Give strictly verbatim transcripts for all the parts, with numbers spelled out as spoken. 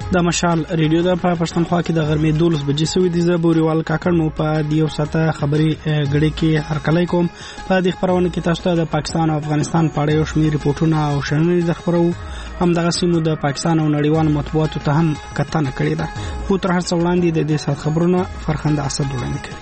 د مشال ریډیو د پښتونخوا کې د غرمې دولس بجې سوي دي. زبوريوال کاکړ مو په دیو ساته خبري غړي کې هرکلی کوم. په دې خبرونه کې تاسو ته د پاکستان او افغانستان په اړه یو شمېر ریپورتونه او شننې د خبرو هم دغه سیمو د پاکستان او نړیوالو مطبوعاتو ته هم کتنه کړې ده. خو تر هر څه وړاندې د دې سات خبرونه فرخنده اسد وړاندې کوي.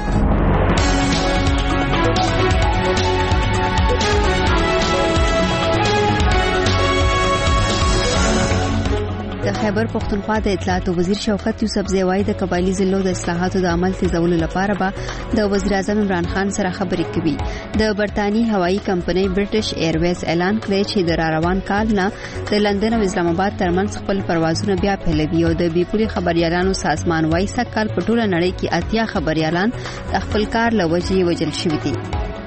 د خیبر پختونخوا د اطلاعات وزیر شوکت یوسفزی وايي د قبایلی ضلعو د اصلاحاتو د عمل تیزولو لپاره به د وزیر اعظم عمران خان سره خبرې کوي. د برتانی هوایی کمپنۍ برټش ایرویز اعلان کړی چې د روان کال نه د لندن او اسلام آباد ترمنځ خپل پروازونه بیا پیلوي او د بیپوري خبريالانو سازمان وايي سکهال په ټوله نړۍ کې اتیا خبريالان د خپل کار له وجې وژل شوي دي.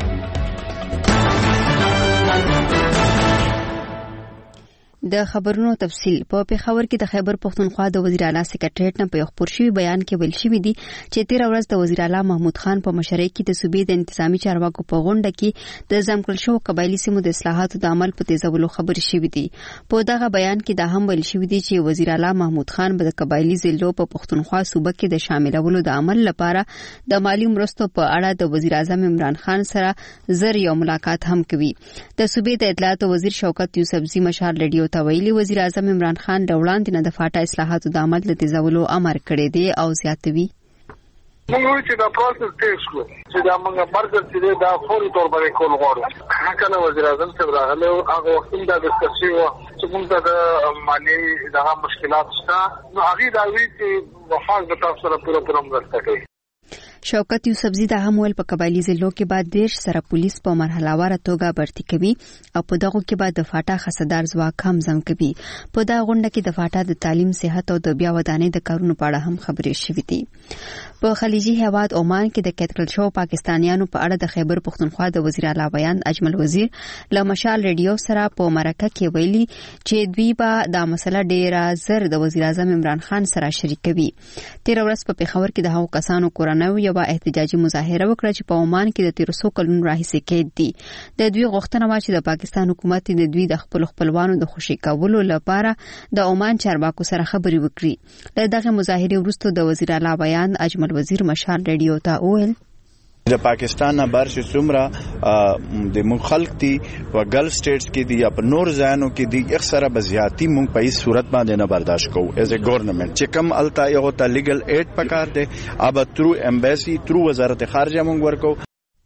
د خبرونو تفصیل په پیښور کې د خیبر پختونخوا د وزیر اعلی سکریټریټ نه په یو خبر شوی بیان کې ویل شوی دی چې تیر ورځ د وزیر اعلی محمود خان په مشرۍ کې د صوبې د انتظامی چارواکو په غونډه کې د ځمکړل شو قبایلی سیمو د اصلاحاتو د عمل په تیزولو خبرې شوی دی. په دغه بیان کې دا هم ویل شوی دی چې وزیر اعلی محمود خان به د قبایلی ضلعو په پختونخوا صوبه کې د شاملولو د عمل لپاره د مالی مرستو په اړه د وزیر اعظم عمران خان سره زر یو ملاقات هم کوي. د صوبې د اطلاعات وزیر شوکت یوسفزی مشال ریډیو ویلي وزیر اعظم عمران خان د وړاندې نه د فاټا اصلاحاتو د عمل د تیزولو امر کړی دی او زیاتوي موږ چې دا پروسس تیز کړو چې دا موږ مرګ چې دا فوري تور باندې کول غواړو. کله وزیر اعظم صاحب راغله هغه وخت دا ډسکشن و چې موږ د مالی دغه مشکلات شته نو هغه دا وی چې وفاق د تاسو سره پوره پوره مرسته کوي. شوکت یوسفزی دا هم ول په قبایلی ضلعو کې بعد دیش سره پولیس په مرحله واره توګه برتی کوي او په دغه کې بعد د فاټا خصدار ځواک هم زم کوي. په دا غونډه کې د فاټا د تعلیم صحت او د بیا ودانۍ د کارونو په اړه هم خبرې شوې دي. په خلیجي هیواد عمان کې د کټکل شو پاکستانیانو په اړه د خیبر پختونخوا د وزیر اعلی بیان اجمل وزیر له مشال ریډیو سره په مرکه کې ویلي چې دوی به دا مسله ډیره زر د وزیر اعظم عمران خان سره شریکوي. تیر ورځ په پیښور کې د هغو کسانو کورنۍ با احتجاجي مظاهره وکړه چې په عمان کې د تیر څو کلونو راهیسې قید دي. د دوی غوښتنه و چې د پاکستان حکومت د دوی د خپل خپلوانو د خوشي کولو لپاره د عمان چارواکو سره خبرې وکړي. له دغه مظاهره وروسته د وزیر اعلی بیان اجمل وزیر مشال ریډیو ته وویل د پاکستان نه بار چې څومره د مخالک دي او ګلف سټیټس کې دي یا په نور ځایونو کې دي اکثره بزیاتی مونږ په هیڅ صورت باندې نه برداشت کوو ایز ا ګورنمنت چې کم التا یو ته لیګل ایډ پکار دي اب ترو امبیسي ترو وزارت خارجه مونږ ورکو.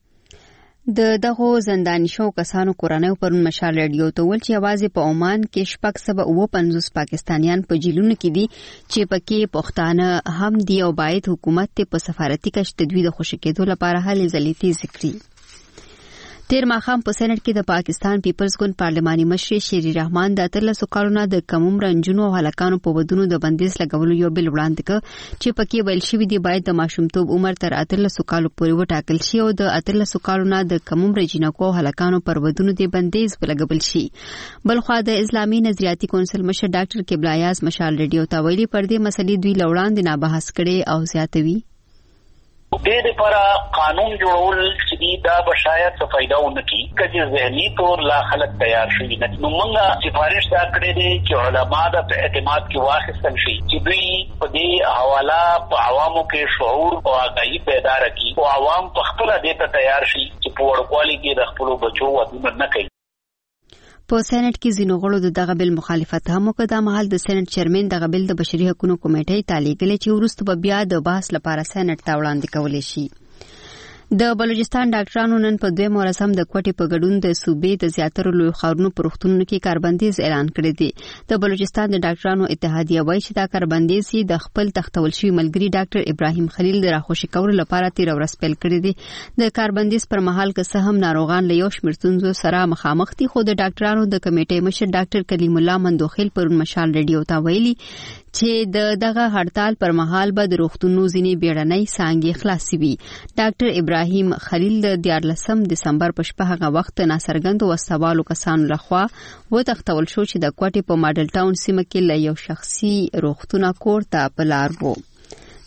د دغه زنداني شو کسانو کورنۍ پرون مشال ریډیو ته ول چې आवाज په عمان کې شپږ سبا او پنځوس پاکستانیان په جیلونو کې دي چې پکې پښتانه هم دي او باید حکومت ته په سفارتي کچ تدوید خوشی کېدو لپاره هلې ځلې تیز کړي. تیر ماښام په سېنات کې د پاکستان پیپلز ګوند پارلماني مشر شیری رحمان د اتلسو کالونو د کم عمر نجونو او هلکانو په ودونو د بندیز لګولو یو بل وړاندې کړ چې پکې ویل شوی دی باید د ماشومتوب عمر تر اتلسو کالو پورې وټاکل شي او د اتلسو کالونو د کم عمر جنکو او هلکانو پر ودونو د بندیز ولګول شي. بلخوا د اسلامي نظریاتي کونسل مشر ډاکټر قبلایاز مشال ریډیو ته ویلي پر دې مسلې دوی لوړاندې نه بحث کړي او زیاتوي دې لپاره قانون جوړول چې دا به شاید څه فائدہ ونه کړي چې ذهني طور لا خلک تیار شي. نو موږ سفارش دا کړې دي چې علما د اعتماد کې واخیستل شي چې دوی په دې حواله په عوامو کې شعور او آگاهي پیدا کړي او عوام په خپل دې ته تیار شي چې په وړوالي کې د خپل بچو ودونه نه کوي. په سېنات کې ځینو غړو د دغه بل مخالفت هم وکړ. د مهال د سېنات چیرمن دغه بل د بشري حقوقو کمیټې ته لیږلی چې وروسته به بیا د بحث لپاره سېنات ته وړاندې کولی شي. د بلوچستان ډاکټرانو نن په دویم ورځ هم د کوټې په ګډون د صوبې د زیاترو لوی ښارونو په روغتونونو کې کاربندیز اعلان کړی دی. د بلوچستان د ډاکټرانو اتحادیه وایي چې دا کاربندیز د خپل تختول شوي ملګري ډاکټر ابراهیم خلیل د راخوشي کولو لپاره تیر ورځ پیل کړی دی. د کاربندیز پر مهال که څه هم ناروغان له یو شمېر ستونزو سره مخامخ دي خو د ډاکټرانو د کمیټې مشر ډاکټر کلیم الله مندوخیل پرون مشال ریډیو ته ویلي چې د دغه هړتال پر مهال به د روغتونونو ځینې بیړنۍ څانګې خلاصې وي. ډاکټر ابراهیم خلیل د دیارلسم دسمبر په شپه هغه وخت ناڅرګندو وسوالو کسانو لخوا وتښتول شو چې د کوټې په ماډل ټاون سیمه کې له یو شخصي روغتون کور ته په لار وو.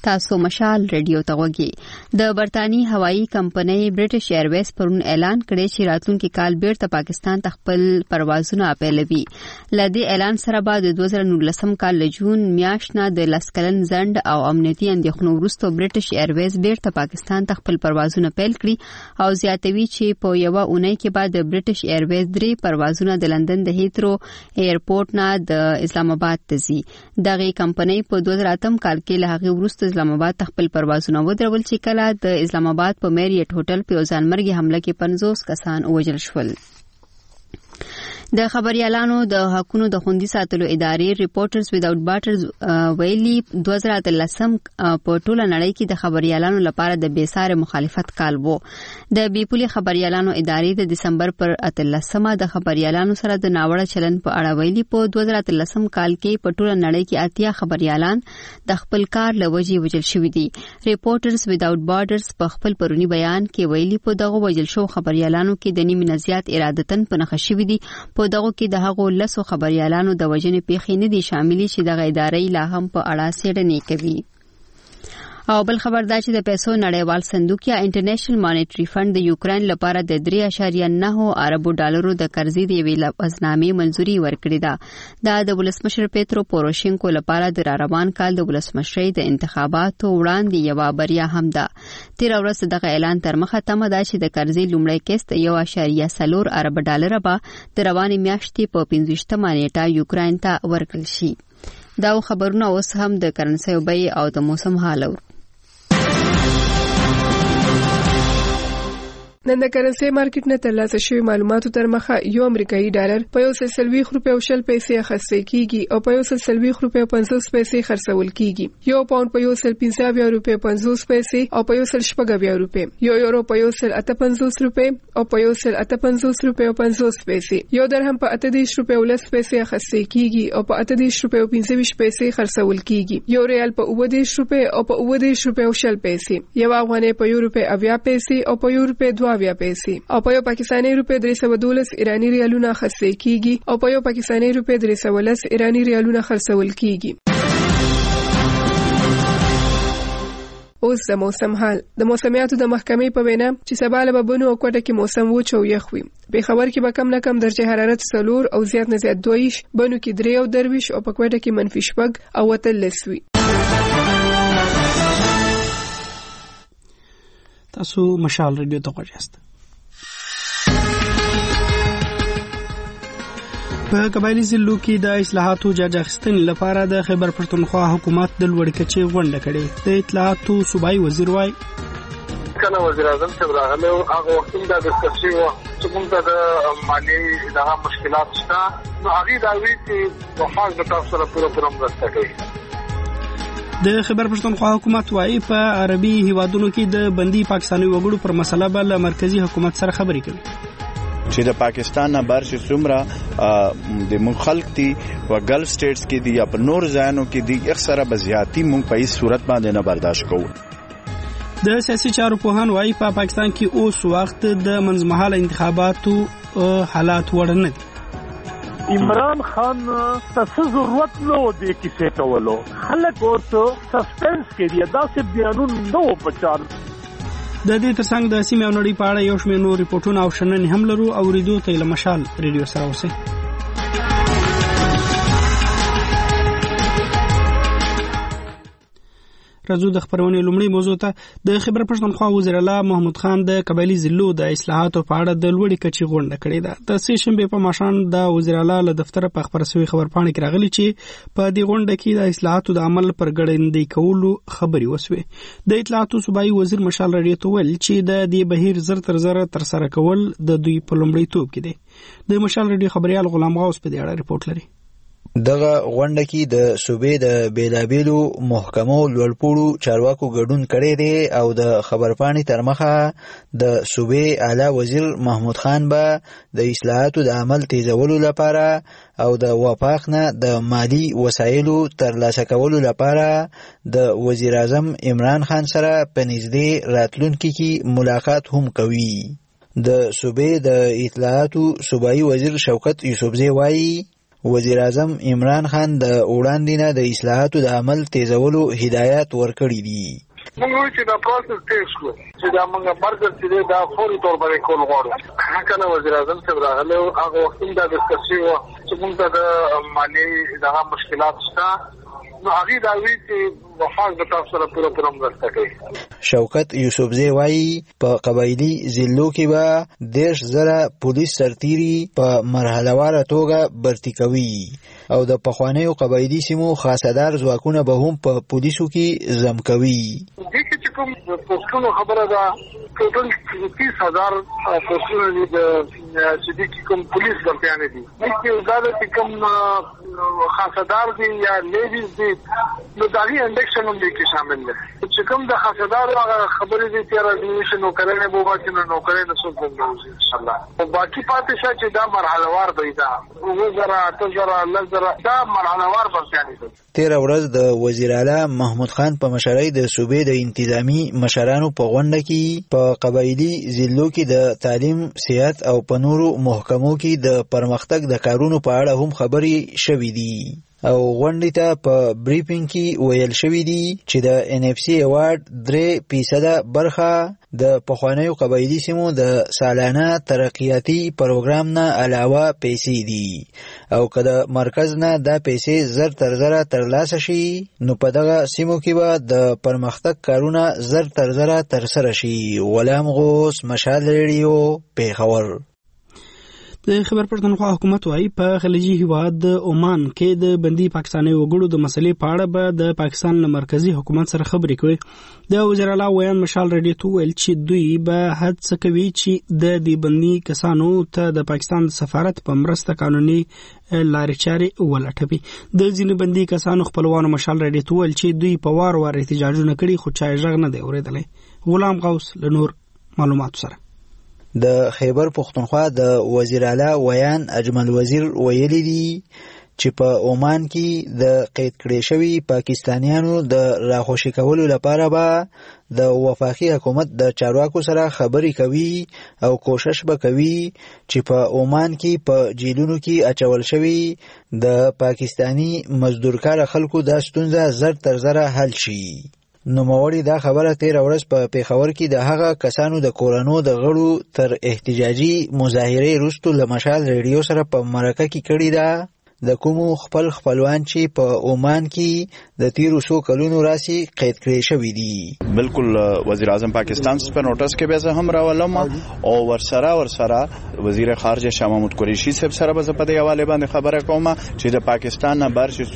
تاسو مشال رادیو ته وګورئ. د برتانی هوایی کمپنۍ برټش ایرویز پرون اعلان کړی چې راتلونکي کال بیرته پاکستان ته خپل پروازونه پیلوي. لدې اعلان سره بعد د دوه زره نولسم کال له جون میاشتې نه د لسکلن ځنډ او امنیتي اندېښنو وروسته برټش ایرویز بیرته پاکستان ته خپل پروازونه پیل کړي او زیاتوي چې په یوه اونۍ کې بعد د برټش ایرویز درې پروازونه د لندن د هیترو ایرپورټ نه د اسلام آباد ته ځي. دغه کمپنۍ په دوه زره اتم کال کې له هغې وروسته اسلام آباد ته خپل پروازونه ودرول چې کله د اسلام آباد په میریټ هوټل په یو ځانمرګي حمله کې پنځوس کسان ووژل شول. د خبريالانو د حقونو د خوندي ساتلو ادارې ریپورټرز ویداوټ بارډرز ویلي دوه زره اتلسم په ټوله نړۍ کې د خبريالانو لپاره د بیساره مخالفت کال وو. د بیپولي خبريالانو ادارې د دسمبر پر اتلسمه د خبريالانو سره د ناوړه چلن په اړه ویلي په دوه زره اتلسم کال کې په ټوله نړۍ کې اتیا خبريالان د خپل کار له وجې وژل شوي دي. ریپورټرز ویداوټ بارډرز په خپل پرونی بیان کې ویلي په دغه وژل شو خبريالانو کې د نیمه زیات ارادتن په نښه شوي دي. په دغه کې د هغو لسو خبريالانو د وژنې پیښې نه دي شاملې چې دغه ادارې لا هم په اړه څېړنې کوي. او بل خبر دا چې د پیسو نړیوال صندوق یا انټرنیشنل مانیټری فند د یوکرين لپاره د درې اعشاریه نه اربو ډالرو د قرضې د یوې لفظنامې منځوري ورکړې ده. دا د ولسمشر پیترو پوروشینکو لپاره د راروان کال د ولسمشرۍ د انتخاباتو وړاندې یوه بریا هم ده. تیر ورځ دغه اعلان تر مخه تمه ده چې د قرضې لومړی قسط یو اعشاریه څلور ارب ډالر به د روانې میاشتې په پنځویشتمه نیټه یوکرين ته ورکړل شي. دا خبرونه اوس هم د کرنسۍ بیې او د موسم حال اورو. نن د کرنسي مارکیټ نه ترلاسه شوی معلوماتو تر مخه یو امریکایي ډالر په یو سل سلويخ روپیو شل پیسې اخیستل کیږي او په یو سل سلويخ روپیو پنځوس پیسې خرڅول کیږي. یو پاوند په یو سل پنځه روپیو پنځوس پیسې او په یو سل شپږ روپیو. یو یورو په یو سل اته پنځوس روپیو او په یو سل اته پنځوس روپیو پنځوس پیسې. یو درهم په اته دیش روپیو لس پیسې اخیستل کیږي او په اته دیش روپیو پنځه ویشت پیسې خرڅول کیږي. یو ریال په اوه دیش روپیو او په اوه دیش روپیو شل پیسې. یو افغانۍ په یو روپیو اویا پیسې او په یو روپیو دوه اویا پیسې او په یو پاکستاني روپیو درې سوه دولس ایرانی ریالونه خرڅول کیږي او په یو پاکستاني روپیو درې سوه لس ایرانی ریالونه خرڅول کیږي. اوس د موسم حال. د موسمیاتو د محکمې په وینا چې سبا له بونو او کوټه کې موسم وچ او یخ وي. په خبر کې به کم نه کم درجه حرارت څلور او زیات نه زیات دویش، بونو کې درې او درویش او په کوټه کې منفي شپږ او اتلس وي. تاسو مشال رادیو ته غواړئ. په قبایلی ضلعو کې د اصلاحاتو جاج اخیستنې لپاره د خیبر پښتونخوا حکومت د لوړې کچې غونډه کړې. د اطلاعاتو صوبایي وزیر وایي کله وزیر اعظم چې راغلی هغه وخت دا ډسکشن و چې موږ د مالي دغه مشکلات شته نو هغه دا وی چې په خاص د تاسو سره پوره پوره مرسته کوي. د خیبر پښتونخوا حکومت وایي په عربي هیوادونو کې د بندي پاکستاني وګړو پر مسله به له مرکزی حکومت سره خبرې کوي چې د پاکستان نه بهر شي څومره د مخالف دي او ګلف سټیټس کې دي یا په نور ځایونو کې دي اکثره بزیاتی مونږ په هیڅ صورت باندې نه برداشت کوو. د سیاسي چارو پوهان وایي په پاکستان کې اوس وخت د منځمهاله انتخاباتو حالات وړ نه دي. عمران خان څه ضرورت نو د کیسه کولو خلک ورته سسپنس کې دي دا څه بیانون نو پچار. د دې ترڅنګ د سیمې او نړۍ په اړه یو شمېر نور ریپورټونه او شننې هم لرو او ریډیو ته له مشال ریډیو سره اوسئ. راځو د خبرونې لومړی موضوع ته. د خیبر پښتونخوا وزیر اعلی محمود خان د قبایلی ضلعو د اصلاحاتو په اړه د لوړې کچې غونډه کړې ده. د سې شنبې په ماښام د وزیر اعلی له دفتره په خبره شوی خبرپاڼه کې راغلی چې په دې غونډه کې د اصلاحاتو د عمل پر ګړندۍ کولو خبرې وسوې. د اطلاعاتو صوبایي وزیر مشال رادیو ته ویل چې د دې بهیر زر تر زر تر سره کول د دوی په لومړیتوب کې دی. د مشال رادیو خبريال غلام غوث په دې اړه ریپورت لري. دغه غونډه کې د صوبې د بیلابیلو محکمو لوړپوړو چارواکو ګډون کړی دی او د خبرپاڼې تر مخه د صوبې اعلی وزیر محمود خان به د اصلاحاتو د عمل تیزولو لپاره او د وفاق نه د مالی وسایلو ترلاسه کولو لپاره د وزیر اعظم عمران خان سره په نږدې راتلونکي کې ملاقات هم کوي. د صوبې د اطلاعاتو صوبایي وزیر شوکت یوسفزی وایي وزیر اعظم عمران خان د وړاندې نه د اصلاحاتو د عمل تیزولو هدایات ورکړي دي. موږ وایو چې دا پروسس تیز کړو چې دا موږ مرګ چې دا فوري تور باندې کول غواړو. کله وزیر اعظم صاحب راغله هغه وخت دا ډسکشن و چې موږ د مالی دغه مشکلات شته نو هغه دا وی چې وفاق د تاسو سره پوره پوره مرسته کوي. شوکت یوسفزی وایي په قبایلی ضلعو کې به دیرش زره پولیس سرتیري په مرحلهواره توګه برتي کوي او د پخوانیو قبایلی سیمو خاصدار ځواکونه به هم په پولیسو کې زم کوي. دغه چې کوم پوسټونو خبره ده ټوټل تیس هزار پوسټونه دي چې دي کوم پولیس ګټیانه دي چې دا د کوم خاصدار دي یا لیډیز دي نو دغه انډکشن هم دي کې شامل دي چې کوم د خاصدار خبرې دي چې راځي نو کړنه به واسي نو کړنه څه کوم ان شاء الله او باقي پاتې شې چې دا مرحله وار دی دا وزرا تزرا لزرا دا مرحله وار بسیانی دي. تیر ورځ د وزیر اعلی محمود خان په مشرۍ د صوبې د انتظامی مشرانو په غونډه کې په قبایلی ضلعو کې د تعلیم، صحت او په نورو محکمو کې د پرمختګ د کارونو په اړه هم خبرې شوې دي او غونډې ته په بریفینګ کې ویل شوې دي چې د ان اف سی ایوارډ درې فیصده برخه د پخوانیو قبایلی سیمو د سالانه ترقیاتي پروګرام نه علاوه پیسې دي او که د مرکز نه دا پیسې زر تر زره ترلاسه شي نو په دغه سیمو کې به د پرمختګ کارونه زر تر زره ترسره شي. غلام غوث، مشال ریډیو، پیښور. د خبر پښتونخوا حکومت وايي په خلیجي هیواد د عمان کې د بندي پاکستاني وګړو د مسلې په اړه به د پاکستان له مرکزی حکومت سره خبرې کوي. د وزیر اعلی ویان مشال ریډیو ته ویل چې دوی به هڅه کوي چې د دې بندي کسانو ته د پاکستان سفارت په مرسته قانوني لارې چارې ولټوي. د ځینې بندي کسانو خپلوانو مشال ریډیو ته ویل چې دوی په وار وار احتجاجونه کړي خو چا یې غږ نه دی اورېدلی. غلام غوث له نور معلوماتو سره. د خیبر پختونخوا د وزیر اعلی ویان اجمل وزیر ویلي دي چې په عمان کې د قید کړي شوي پاکستانیانو د راخوشي کولو لپاره به د وفاقي حکومت د چارواکو سره خبرې کوي او کوشش به کوي چې په عمان کې په جیلونو کې اچول شوي د پاکستانی مزدورکار خلکو د ستونزه زر تر زره حل شي. نوموړي دا خبره تیر ورځ په پیښور کې د هغه کسانو د کورونو د غړو تر احتجاجي مظاهرې وروسته له مشال ریډیو سره په مرکه کې کړې ده د کومو خپل خپلوان چې په عمان کې د تیرو سو کلونو راسي قید کړي شوی دي. بالکل وزیر اعظم پاکستان پر نوټس کې به هم راولم او ورسره ورسره وزیر خارجه شاه محمود قریشي صاحب سره به په دې حواله باندې خبره کوم چې د پاکستان نه بهر چې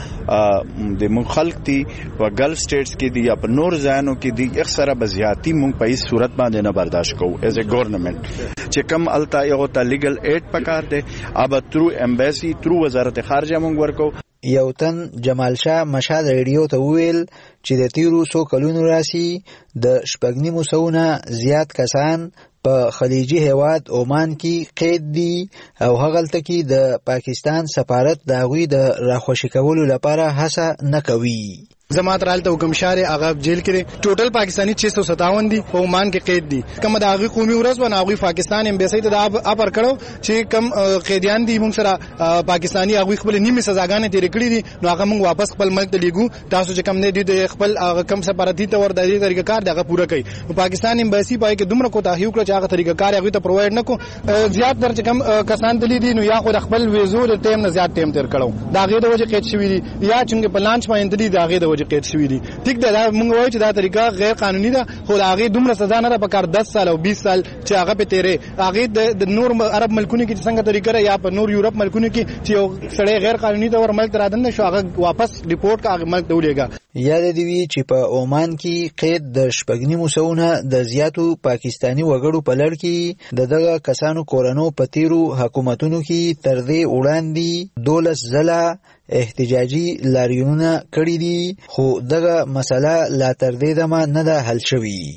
څومره د مخالک دي په ګلف سټیټس کې دي یا په نور ځایونو کې دي اکثره بزیاتی مونږ په هیڅ صورت باندې نه برداشت کوو ایز ا ګورنمنت چې کم التا یو ته لیګل ایډ پکار دی اب ترو ایمبیسی ترو وزارت خارجه مونږ ورکو. یو تن جمال شاه مشال ریډیو ته ویل چې د تیرو سو کلونو راسي د شپږ نیمو سوونه زیات کسان په خلیجي هیواد عمان کې قید دي او هغلته کې د پاکستان سفارت د هغوی د راخوشي کولو لپاره هڅه نه کوي. زمات رالته حکم شار هغه جیل کې ټوټل پاکستانی छह सौ सत्तावन دي په عمان کې قید دي. کوم د هغه قومي ورځ باندې هغه پاکستان امبیسي ته د اپر کړو چې کم قیدیان دي موږ سره پاکستانی هغه خپل نیمه سزاګانې تیر کړې دي نو هغه موږ واپس خپل ملک ته لیګو تاسو چې کم نه دي د خپل هغه کم سفارتي ته ور د دې طریقې کار دغه پوره کوي. پاکستان امبیسي پای کې دومره کوتاه یو کړ چې هغه طریقې کار هغه ته پرووایډ نکو زیات در چې کم کسان دي دي نو یا خو خپل ویزو د ټیم نه زیات ټیم تیر کړو دا غي د وجه قید شوی دي یا چې په لانچ باندې دي دا غي د وجه قید شوی دي. ټیک ده موږ وایو چې دا طریقه غیر قانوني ده خو هغه دومره سزا نه ده په کار دس سال او بیس سال چې هغه په تیرې هغه د نور عرب ملکونو کې څنګه طریقه یا په نور یورپ ملکونو کې چې یو سړی غیر قانوني تور ملک رادن شو هغه واپس ریپورت کا هغه ملک ولېګا. یاد دی وی چې په عمان کې قید د شپږ نیمو سوونه د زیاتو پاکستانی وګړو په لړ کې د دغه کسانو کورونو په تیرو حکومتونو کې تر دې وړاندې دولس ځله احتجاجي لاریونونه کړي دي خو دغه مسله لا تر دې دمه نه ده حل شوې.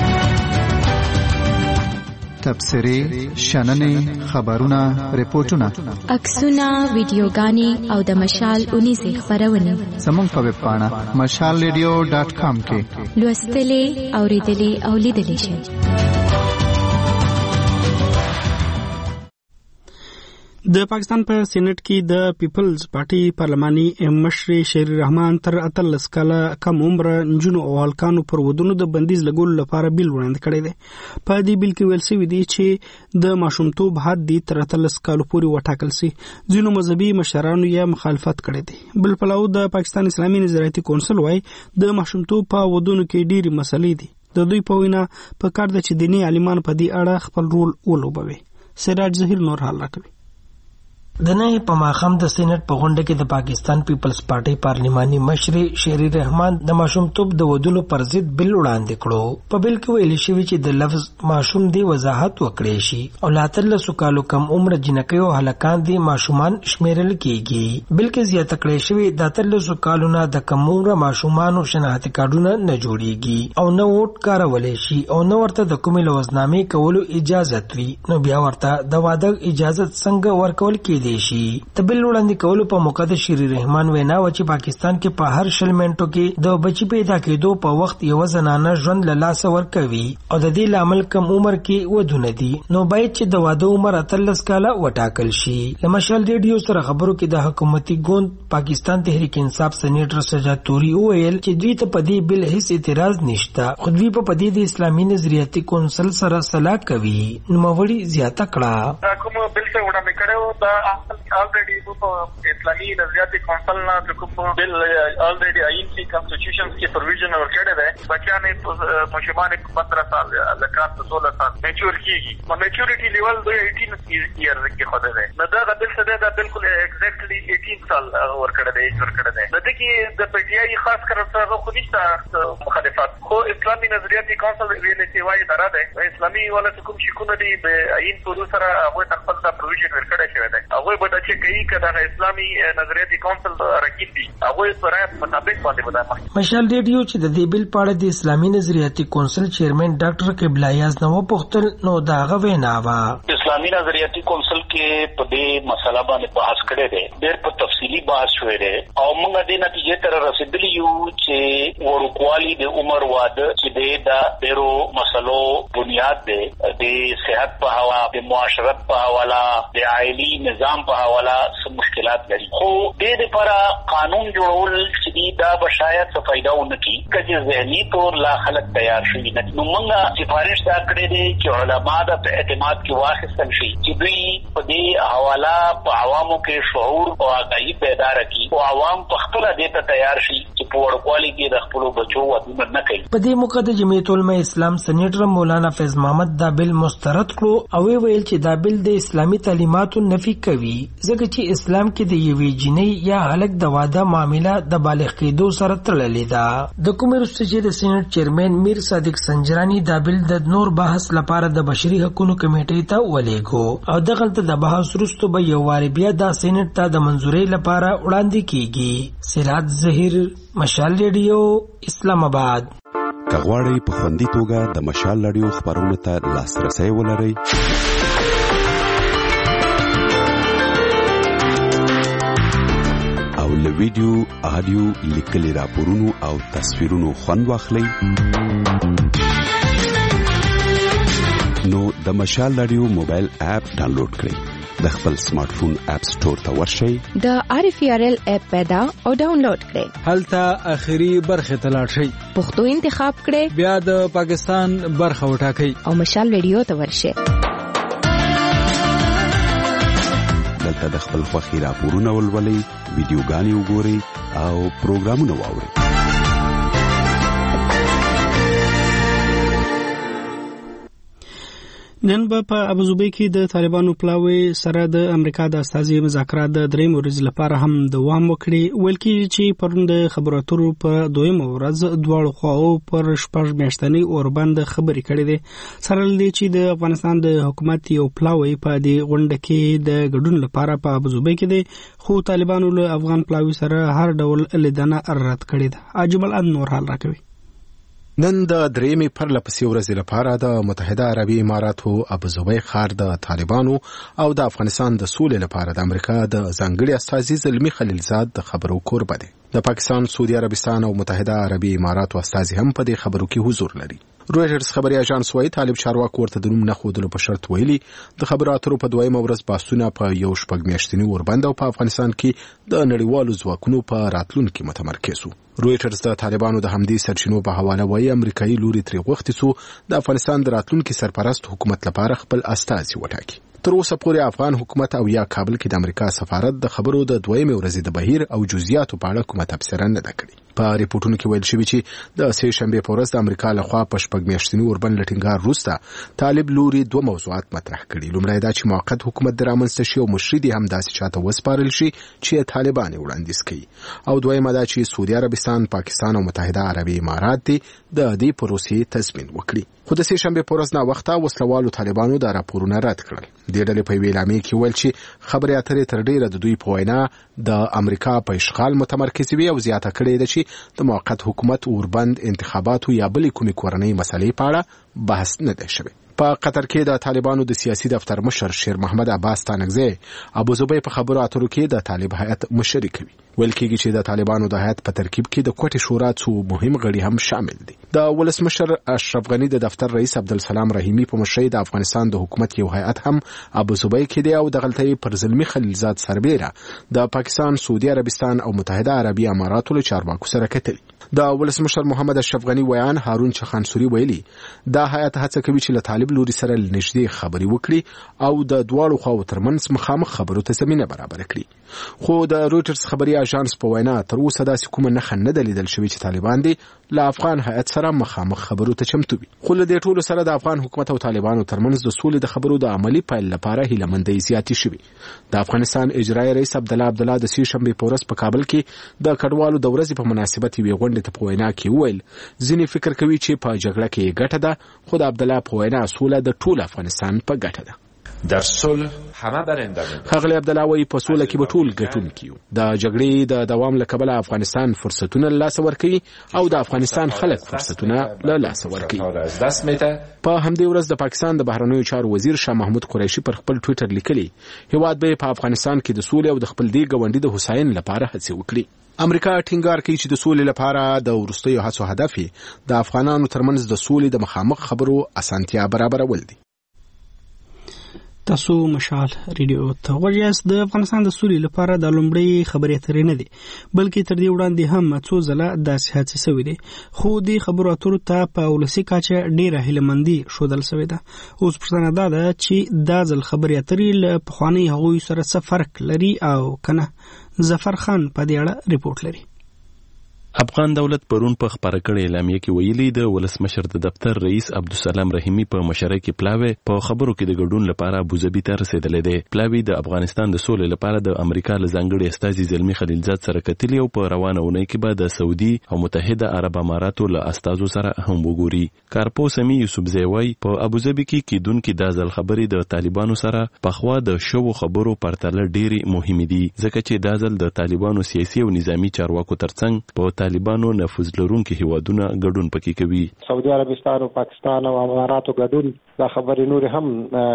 تبصرې، شننې، خبرونه، ریپورتونه، عکسونه، ویډیوګانې او د مشال اونیزې خپرونې زموږ په ویب پاڼه مشال ریډیو ډاټ کام کې لوستلې، اورېدلې او لیدلې شئ. د پاکستان په سېنات کې د پیپلز پارټي پارلماني مشر شیر رحمان تر اتلس کاله کم عمر نجونو او هلکانو پر ودونو د بندیز لګولو لپاره بیل وړاندې کړی دی. په دې بیل کې ویل شوي دي چې د ماشومتوب حد دې تر اتلس کالو پورې وټاکل سي. ځینو مذهبي مشرانو یې مخالفت کړی دی. بل پلو د پاکستان اسلامي نظریاتي کونسل وايي د ماشومتوب په ودونو کې ډېری مسلې دي. د دوی په وینا په کار ده چې دیني عالمان په دې اړه خپل رول ولوبوي. سراج ظهیر نور حال راکوي. د نه په ماخم د سېنات په غونډه کې د پاکستان پیپلز پارټي پارلماني مشر شیر رحمان د ماشومتوب د ودونو پر ضد بل وړاندې کړو. په بل کې ویل شوی چې د لفظ ماشوم دی وضاحت وکړي شي او لاتلسو کالو کم عمر جنکۍ او هلکان دي ماشومان شمیرل کیږي. بل کې زیاته کړی شوی د لاتلسو کالونو د کم عمر ماشومانو شناختی کارډونه نه جوړیږي او نه ووټ کارولای شي او نه ورته د کومې لوزنامې کولو اجازه وي. نو بیا ورته د واده اجازه څنګه ورکول کیږي دیشي. د بل وړاندې کولو په موقع د شیر رحمان وینا و چې پاکستان کې په هر شل منټو کې د بچی پیدا کېدو په وخت یو زنانه ژوند له لاسه ورکوي او د دې لامل کم عمر کې ودونه دي. نو باید چې د واده عمر اتلس کاله وټاکل شي. د مشال ریډیو سره خبرو کې د حکومتي ګوند پاکستان تحریک انصاف سېنیټر سجاد توري وویل چې دوی ته په دې بل هیڅ اعتراض نشته. خو دوی په پدې د اسلامي نظریاتي کونسل سره صلاح کوي. نوموړي زیاته کړه کوم بل څه وړاندې کړو دا already په اسلامي نظریاتي کونسل نه کوم بل already آئین کی کانسټیټیوشن کی پروویژن ورکړی دی. بچیانې ماشومان پندرہ سال لکان سولہ سال میچور کیږي. میچورټي لیول د اٹھارہ ایئر کې خوده دی. نو دا بل څه دا بالکل ایگزیکټلی اٹھارہ سال ورکړی دی ورکړی دی. د دې کې د پی ټی آی خاص کر څه خو نشته مخالفت. خو اسلامي نظریاتي کونسل ویل چې وايي درا دی اسلامي ولا کوم شکونه دي د آئین په سره هغه خپل دا پروویژن ورکړی شوی دی. هغه به چې کوي کله اسلامي نظریاتي کونسل راکې دي هغه سره مطابق باندې ودا. مشال ریډیو چې د دې بل پاړه د اسلامي نظریاتي کونسل چیرمن ډاکټر قبله یاز نو پختل نو دا غوینا وا اسلامي نظریاتي کونسل کې په دې مسله باندې بحث کړي دي. ډېر په تفصیلی بحث شوی دی او موږ د نتیجې تر رسیدلی یو چې ورکوالي د عمر واده چې د ډېرو مسلو بنیاد دی د صحت په حواله د معاشرت په حواله د عائلی نظام په حواله سم مشکلات لري. خو د دې لپاره قانون جوړول چې دا به شاید څه فائدہ ونه کړي چې ذهني طور لا خلک تیار شي. نو موږ سفارش دا کړې دي چې علما د اعتماد کې واخیستل شي چې دوی په دې حواله په عوامو کې شعور او آگاهي پیدا کړي او عوام په خپل دې ته تیار شي چې په ورکوالي کې د خپل بچو ودونه نه کوي. په دې موقع د جمعیت العلماء اسلام سېنیټر مولانا فیض محمد دا بل مسترد کړو او ویل چې دا بل د اسلامي تعلیماتو نفي کوي ځکه چې اسلام کې د یوې جنۍ یا هلک د واده معامله د بالغ کېدو سره تړلې ده. د کوم وروسته چې د سېنات چیرمن میر صادق سنجرانی دا بل د نور بحث لپاره د بشري حقوقو کمیټې ته ولېږو او دغلته د بحث وروسته به یو واری بیا د سېنات ته د منځورۍ لپاره وړاندې کیږي. سراج ظهیر مشال ریډیو اسلام آباد. کغواړی په خوندي توګه د مشال ریډیو خبرونو ته لاسرسي ولرئ او له ویډیو آډیو لیکلي راپورونو او تصویرونو خوند واخلئ نو د مشال ریډیو موبایل اپ ډاونلوډ کړئ. د خپل سمارټ فون اپ سٹور ته ورشئ. د آر اف ار ال اپ پیدا او ډاونلوډ کړئ. هلته اخیری برخه ته لاړ شئ. پښتو انتخاب کړئ. بیا د پاکستان برخه وټاکئ او مشال ریډیو ته ورشئ. دلته د خپل خوښي راپورونه ولولئ، ویډیوګانې وګورئ او پروګرامونه واورئ. نن به په ابوظبي کې د طالبانو پلاوي سره د امریکا د استازي مذاکرات د دریم ورځ لپاره هم دوام وکړي. ویل کېږي چې پرون د خبرو اترو په دویمه ورځ دواړو خواو پر شپږ میاشتنۍ اوربند خبرې کړې دي. سره لدې چې د افغانستان د حکومت یو پلاوي په دې غونډه کې د ګډون لپاره په ابوظبي کې دي، خو طالبانو له افغان پلاوي سره هر ډول لیدنه رد کړې ده. عجب الان نور حال راکوي. نن د درېمې پرلپسې ورځې لپاره د متحده عربي اماراتو ابوظبي ښار د طالبانو او د افغانستان د سولې لپاره د امریکا د ځانګړي استازي زلمي خلیلزاد د خبرو کوربه دی. د پاکستان، سعودي عربستان او متحده عربي اماراتو استازي هم په دې خبرو کې حضور لري. رويټرز خبري اژانس وايي طالب چارواکو ورته د نوم نه ښودلو په شرط ویلي د خبرو اترو په دویمه ورځ بحثونه په یو شپږ میاشتني اوربند او په افغانستان کې د نړیوالو ځواکونو په راتلونکو متمرکز وو. رويټرز د طالبانو د همدې سرچینو په حواله وايي امریکایي لوري ترې غوښتي څو د افغانستان د راتلونکو سرپرست حکومت لپاره خپل استازي وټاکي. تر اوسه پورې افغان حکومت او یا کابل کې د امریکا سفارت د خبرو د دویمه ورځې د بهیر او جزئیاتو په اړه کومه تبصره نه کړې. په ریپورتونو کې ویل شوی چې د سه شنبه په ورځ د امریکا لخوا په شپږ میاشتني اوربند لټینګار وروسته طالب لوري دوه موضوعات مطرح کړي. لومړی دا چې موقت حکومت د رامنځته شي او مشري هم داسې چاته وسپارل شي چې طالبان وړاندیز کوي، او دویمه دا چې سعودي عربستان، پاکستان او متحده عربي امارات دي د دې پروسې تضمین وکړي. خو د سه شنبه په ورځ نا وخته وسلوالو طالبانو دا راپورونه رد کړل. د ډلې په ویلامې کې ویل چې خبرې اترې تر ډیره د دوی په وینا د امریکا په اشغال متمرکز وي او زیاته کړې ده چې د موقت حکومت اوربند انتخاباتو یا بلې کومې کورنۍ مسلې په اړه بحث نه دی شوی. په قطر کې د طالبانو د سیاسي دفتر مشر شیر محمد عباس تانکزی ابو زبی په خبرو اترو کې د طالب هیئت مشري کوي. ویل کېږي چې د طالبانو د هیئت په ترکیب کې د کوټې شورا څو مهم غړي هم شامل دي. د ولسمشر اشرف غنی د دفتر رئیس عبدالسلام رحیمی په مشرۍ د افغانستان د حکومت یو هیئت هم ابو زبی کې دی او د غلطۍ پر زلمی خلیلزاد سربیره د پاکستان، سعودي عربستان او متحده عربي اماراتو له چارواکو سره کتلي. د ولسمشر محمد اشرف غنی ویان هارون چخانسوري ویلي دا هیئت هڅه کوي چې له طالب لوري سره نږدې خبرې وکړي او د دواړو خواو ترمنځ مخامخ خبرو ته زمینه برابر کړي. خو د رويټرز خبري اژانس په وینا تر اوسه داسې کومه نښه نه ده لیدل شوې چې طالبان دي له افغان هیئت سره مخامخ خبرو ته چمتو وي. خو له دې ټولو سره د افغان حکومت او طالبانو ترمنځ د سولې د خبرو د عملی پیل لپاره هیلهمندۍ زیاتې شوې. د افغانستان اجرایي رئیس عبدالله عبدالله د سه شنبې په ورځ په کابل کې د کډوالو د ورځې په مناسبت یوې غونډې ته په وینا کې وویل ځینې فکر کوي چې په جګړه کې ګټه ده، خو د عبدالله په وینا سوله د ټول افغانستان په ګټه ده. در صلح همه برنده می‌باشند. خغلی عبدالله وایي په سوله کې به ټول ګټونکي یو. د جګړې د دوام له کبله افغانستان فرصتونه له لاسه ورکوي او د افغانستان خلک فرصتونه له لاسه ورکوي. په همدې ورځ د پاکستان د بهرنیو چارو وزیر شاه محمود قریشي پر خپل ټویټر لیکلي هیواد به په افغانستان کې د سولې او د خپل دې ګاونډي د هوساینې لپاره هڅې وکړي. امریکا ټینګار کوي چې د سولې لپاره د وروستیو هڅو هدف د افغانانو ترمنځ د سولې د مخامخ خبرو اسانتیا برابرول دي. تاسو مشال ریډیو ته ورجاست. د افغانستان د سولې لپاره د لومړی خبرې اترې نه دي بلکې تر دې وړاندې هم څو ځله داسې هڅې شوې دي، خو د خبرو اترو ته په ولسي کچه ډېره هیلهمندي ښودل شوې ده. اوس پوښتنه دا ده چې دا ځل خبرې اترې له پخوانۍ هغوی سره څه فرق لري او که نه. ظفر خان په دې اړه ریپورت لري. افغان دولت پرون په خبره کړې اعلامیه کې ویلي د ولسمشر د دفتر رئیس عبدالسلام رحیمی په مشرۍ کې پلاوی په خبرو کې د ګډون لپاره ابوظبي ته رسیدلی دی. پلاوی د افغانستان د سولې لپاره د امریکا له ځانګړي استازي زلمي خلیلزاد سره کتلي او په روانه اونۍ کې به د سعودي او متحده عرب اماراتو له استازو سره هم وګوري. کارپو سمي یوسفزی وایي په ابوظبي کې کیدونکې دا ځل خبرې د طالبانو سره پخوا د شوو خبرو پرتله ډېرې مهمې دي، ځکه چې دا ځل د طالبانو سیاسي او نظامی چارواکو ترڅنګ په طالبانو نفوذ لرونکي هیوادونه ګډون پکې کوي. سعودي عربستان او پاکستان او اماراتو ګډون دا خبرې نور هم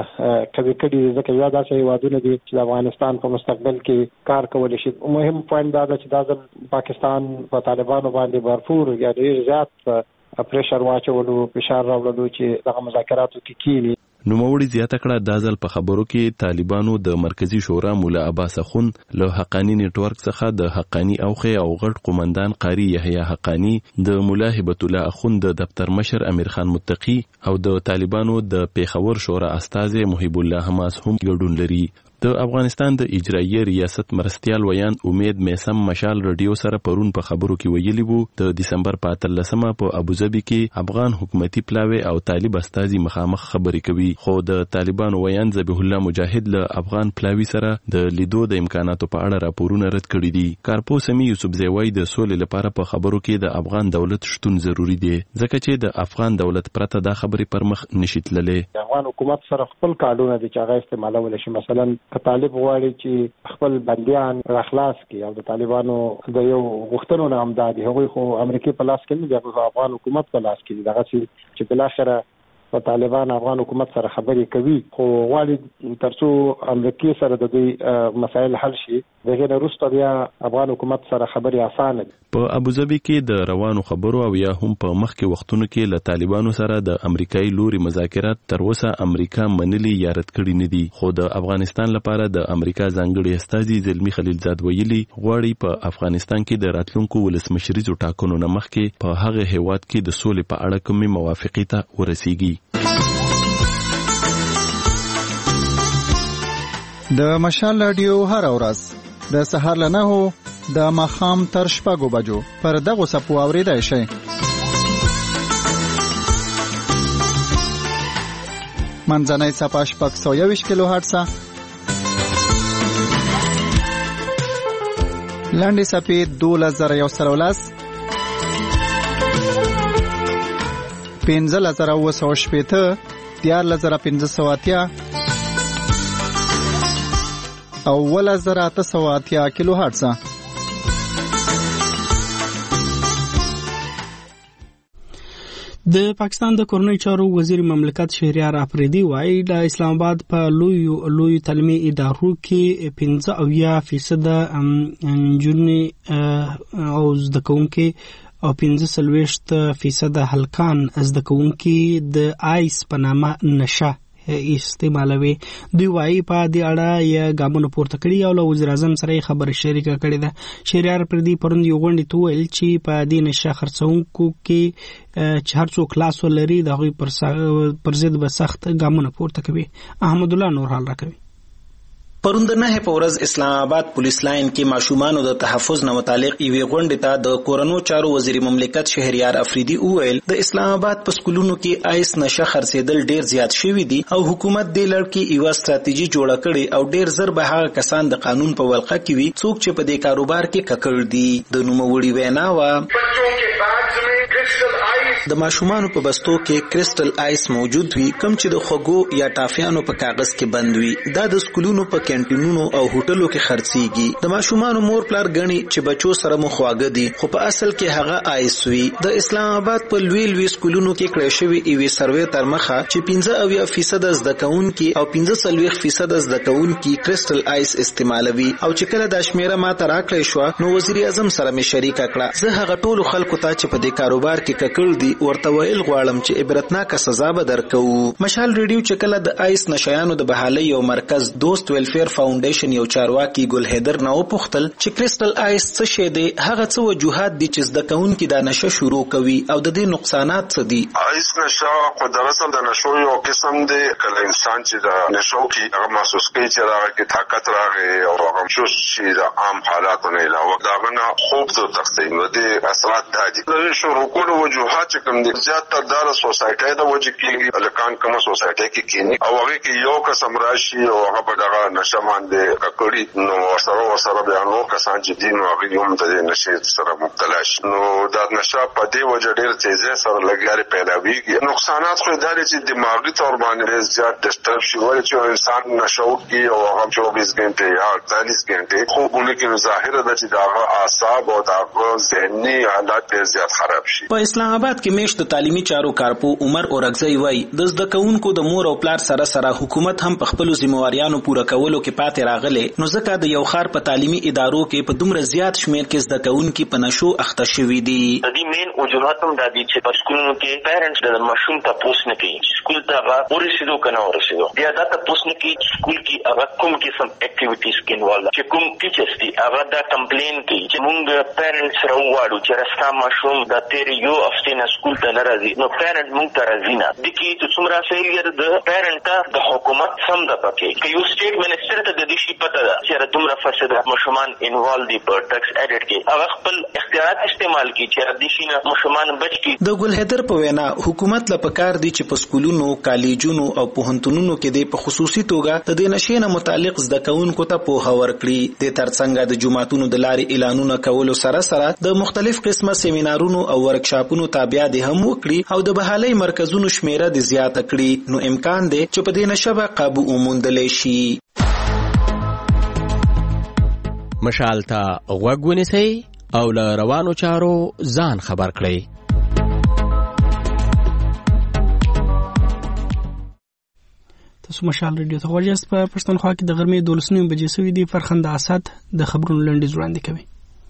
کوي کړي، ځکه یا داسې هیوادونه دي چې د افغانستان په مستقبل کې کار کولی شي. مهم پوینټ دا ده چې دا ځل پاکستان په طالبانو باندې بھرپور یا ډېر زیات پریشر واچولو، فشار راوړلو چې دغه مذاکراتو کې کینی. نوموړي زیاته کړه دا ځل په خبرو کې طالبانو د مرکزی شورا مولا عباس اخون له حقانی نیټورک څخه د حقانی اوخه او غټ قومندان قاری یحیی حقانی، د مولا هبت الله اخون د دفتر مشر امیر خان متقی او د طالبانو د پیښور شورا استاذ محب الله حماس هم ګډون لري. د افغانستان د اجرایي ریاست مرستیال ویان امید میسم مشال رادیو سره پرون په خبرو کې ویلي وو د دسمبر په اتلسمه په ابوظبي کې افغان حکومتي پلاوی او طالب استازي مخامخ خبرې کوي، خو د طالبانو ویان ذبیح الله مجاهد له افغان پلاوی سره د لیدو د امکاناتو په اړه راپورونه رد کړي دي. کارپو سمي یوسفزی وایي د سولې لپاره په خبرو کې د افغان دولت شتون ضروری دی، ځکه چې د افغان دولت پرته دا خبرې پر مخ نشي تللی. افغان حکومت سره خپل قانون دي چې هغه استعمالول شي. مثلا طالب غواړي چې خپل بنديان راخلاص کړي او د طالبانو د یو غوښتنو نه امدادي هغوی خو امریکای په لاس کې نه دي، هغه افغان حکومت په لاس کې دي. دغه چې بل اخره په طالبان افغان حکومت سره خبرې کوي، خو غواړي ترڅو امریکای سره د دوی مسایل حل شي دغه وروسته بیا افغان حکومت سره خبرې اسانه دي. په ابوظبي کې د روانو خبرو او یا هم په مخکې وختونو کې له طالبانو سره د امریکایي لوري مذاکرات تر اوسه امریکا منلي یا رد کړي نه دي، خو د افغانستان لپاره د امریکا ځانګړي استازي زلمی خلیلزاد ویلي غواړي په افغانستان کې د راتلونکو ولسمشریزو ټاکنو نه مخکې په هغه هیواد کې د سولې په اړه کومې موافقې ته ورسیږي. د مشال رادیو هر ورځ د سهار له نهو د ماښام تر شپږو بجو پر دغو څپو اورېدای شئ. منځنۍ څپه شپږ سوه یوویشت کیلو هرټزه، لنډې څپې دولس زره یو سل او لس، پنځلس زره اووه سوه شپېته، دیارلس زره پنځه سوه اتیا او اوولس زره اته سوه اتیا کیلو هرټزه. د پاکستان د کورنۍ چارو وزیر مملکت شهریار افریدي وایي د اسلام آباد په لوی لوی تعلیمي ادارو کې پنځه اویا فیصد نجونې او زده کوونکي او پنځه څلوېښت فیصد هلکان زده کوونکي د آیس په نامه نشه استعمالوي. دوی وايي په دې اړه یې ګامونه پورته کړي او له وزیر اعظم سره خبرې شریکه کړې ده. شهریار افریدي پرون یو غونډې ته ویل چې په دې نشه خرڅونکو کې چې هر څوک لاس ولري د هغوی پر ضد به سخت ګامونه پورته کوي. احمد الله نور حال راکوي. پرون د نهه په ورځ اسلام آباد پولیس لاین کې ماشومانو د تحفظ نه متعلق یوې غونډې ته د کورنو چارو وزیر مملکت شهریار افریدي وویل د اسلام آباد په سکولونو کې آیس نشه خرڅېدل ډیر زیات شوي دي او حکومت دې لړ کې یوه ستراتیژي جوړه کړې او ډیر زر به هغه کسان د قانون په ولقه کې وي څوک چې په دې کاروبار کې ککړ دي. د نوموړي وینا وه د ماشومانو په بستو کې کرسټل آیس موجود وي کوم چې د خوږو یا ټافیانو په کاغذ کې بند وي. دا د سکولونو په کینټینونو او هوټلو کې خرڅيږي. د ماشومانو مور پلار غني چې بچو سره مو خواږه دي خو په اصل کې هغه آیس وي. د اسلام آباد په لوی لوی سکولونو کې کړی شوی ایوي سروې تر مخه چې پنځه اویا فیصد زده کوونکي او پنځه څلوېښت فیصد زده کوونکي کرسټل آیس استعمالوي او چې کله د شمیره ما ته راکړی شو نو وزیر اعظم سره مې شریکه کړه. زه هغه ټولو خلکو ته چې په دې کاروبار کې ککړ دي ورته ویل غواړم چې عبرتناک سزا به درکوو. مشال ریډیو چې کله د آیس نشایانو د بحالۍ یو مرکز دوست ویلفیر فاونډیشن یو چارواکي ګل حیدر نه وپوښتل چې کرسټل آیس څه شی دی، هغه څه وجوهات دي چې زده کوونکي دا نشه شروع کوي او د دې نقصانات څه دي. آیس نشه خو دراصل د نشو یو قسم دی. کله انسان چې د نشو کې هغه محسوس کوي چې هغه کې طاقت راغی او هغه شوش چې د عام حالاتو نه علاوه دا غنه خوب د تقسیم د اثرات دي. د شروع کولو وجوهات چې کوم دي زیاتره د سوسایټي د وجه کې لکان کومه سوسایټي کې کینی او هغه کې یو قسم راشي او هغه په دغه نشه باندې ککړی نو سره ورسره بیا نو کسان چې دین او هغه هم د نشه سره مبتلا شي نو دا نشه په دې وجه ډیر تیزه سره لګیاري پیدا ویږي. نقصانات خو داري چې دماغي تور باندې زیات ډسټرب شي ولې چې انسان نشه وکي او هغه چوبیس غنټه یا اړتالیس غنټه خو ونه کې ظاهره ده چې دا اعصاب او دا ذهني حالات زیات خراب شي. په اسلام آباد کې میشت تعلیمي چارو کارپو عمر اورغزی وای د زده کوونکو د مور او پلار سره سره حکومت هم په خپل ذمہواریانو پوره کولو کې پاتې راغله نو ځکه د یو خار په تعلیمي ادارو کې په دومره زیات شمیر کې زده کوونکي په نشو اخته شوي دي. د دې مین وجوهات هم د دې چې په سکولونو کې پیرنټس د ماشوم ته پوښتنه کوي سکول ته هغه ورسېدو کنه ورسېدو بیا دا ته پوښتنه کوي سکول کې هغه کوم قسم اکټیویټیز کې انوالو چې کوم ټیچرز دي هغه دا کمپلین کوي چې موږ پیرنټس راوړو چې راستا ماشوم د تیر یو هفته نه سکول ته نه راځي نو پیرنټ موږ ته راځي نه د کې چې څومره فیلیر د پیرنټ ته د حکومت سم ده پکې که یو سټیټ منسټر ته د دې شي پته ده چې دومره فساد ماشومان انوالو دي په ټیکس ایډټ کې هغه خپل اختیارات استعمال کوي چې د دې شي نه ماشومان بچ کی. د ګل حیدر په وینا حکومت له پکار دي چې په سکولونو کالجونو او پوهنتونونو کې د په خصوصي توګه د دې نشې نه متعلق زده کوونکو ته پوهه ورکړي. د ترڅنګ د جماعتونو د لارې اعلانونه کولو سره سره د مختلف قسمه سیمینارونو او ورکشاپونو تابع دي هم وکړي او د بحالۍ مرکزونو شمیره د زیاته کړي نو امکان دی چې په دې نشه به قابو وموندلی شي. مشال ته غوږ ونیسئ او له روانو چارو ځان خبر کړئ. تاسو مشال ریډیو ته ورجاست په پښتونخوا کې د غرمې دولس نیمې بجې سوي دي. فرخنده اسد د خبرونو لنډیز وړاندې کوي.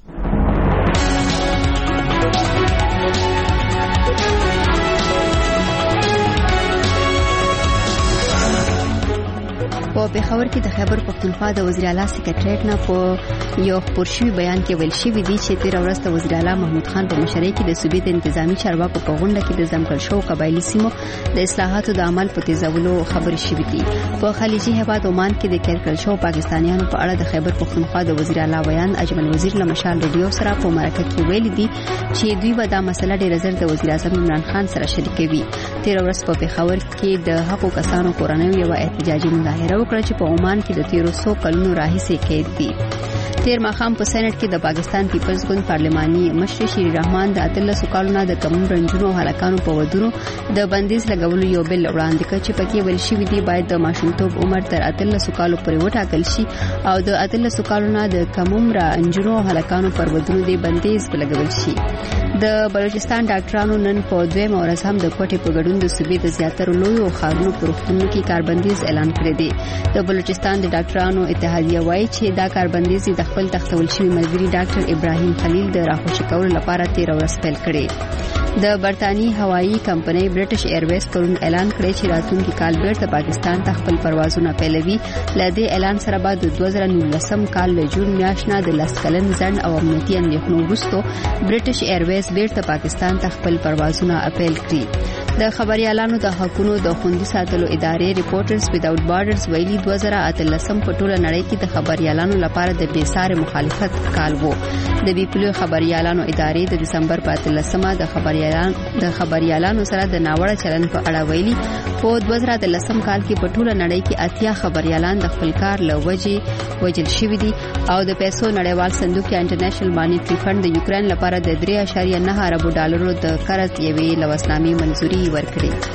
په پېښور کې د خیبر پښتونخوا د وزیر اعلی سکریټریټ نه په یو خبرشوي بیان کې ویل شوی دی چې تیر ورځ د وزیر اعلی محمود خان په مشرۍ کې د صوبې د انتظامی چارواکو په غونډه کې د ځمکړ شو قبایلی سیمو د اصلاحاتو د عمل په تیزولو خبرې شوې دي. په خلیجي هیواد عمان کې د کېرکل شو پاکستانیانو په اړه د خیبر پښتونخوا د وزیر اعلی بیان اجمل وزیر له مشال ریډیو سره په مرکه کې ویل دي چې دوی به دا مسله ډېر زر د وزیر اعظم عمران خان سره شریکوي. تیر ورځ په پېښور کې د حقوقو کسانو کورنۍ یو احتجاجي مظاهره وکړه چې په عمان کې د تیرو سو کلونو راهیسې قید دي. تیر ماښام په سېنات کې د پاکستان پیپلز ګوند پارلماني مشر شیرین رحمان د اتلسو کلونو د کم رنجونو هلاکانو په ودونو د بندیز لګولو یو بل وړاندې کړ چې پکې ویل شوی دی باید د ماشومتوب عمر تر اتلسو کالو پورې وټاکل شي او د اتلسو کلونو د کم رنجونو هلاکانو پر ودونو د بندیز لګول شي. د بلوچستان ډاکټرانو نن په دویم ورځ هم د کوټې په ګډون د صوبې د زیاترو لویو ښارونو په روغتونونو کې کاربندیز اعلان کړی دی. د بلوچستان د ډاکټرانو اتحادیه وایي چې دا کاربندیز د خپل تختول شوی ملګری ډاکټر ابراهیم خلیل د راخوشي کولو لپاره تیر ورځ پیل کړی. د برتانی هوایی کمپنۍ برټش ایرویز پرون اعلان کړی چې راتلونکي کال بیرته پاکستان ته خپل پروازونه پیلوي. له دې اعلان سره بعد د دوه زره نولسم کال له جون میاشتې نه د لس کلن ځنډ او امنیتي اندېښنو وروسته برټش ایرویز بیرته پاکستان ته خپل پروازونه اپیل کړي. د خبريالانو د حقوقو د خوندي ساتلو ادارې ریپورټرز ویداوټ بارډرز ویلي دوه زره اتلسم په ټوله نړۍ کې د خبريالانو لپاره د بیساره مخالفت کال وو. د بیپلو خبريالانو ادارې د دسمبر په اتلسمه د خبريالانو د خبريالانو سره د ناوړه چلن په اړه ویلي په دوه زره اتلسم کال کې په ټوله نړۍ کې اتیا خبريالان د خپل کار له وجې وجل شوي دي او د پیسو نړیوال صندوق یا انټرنیشنل مانیټری فند د یوکرين لپاره د درې اعشاریه نه اربو ډالرو د قرض یوې لوسنامې منزوري ورکړي.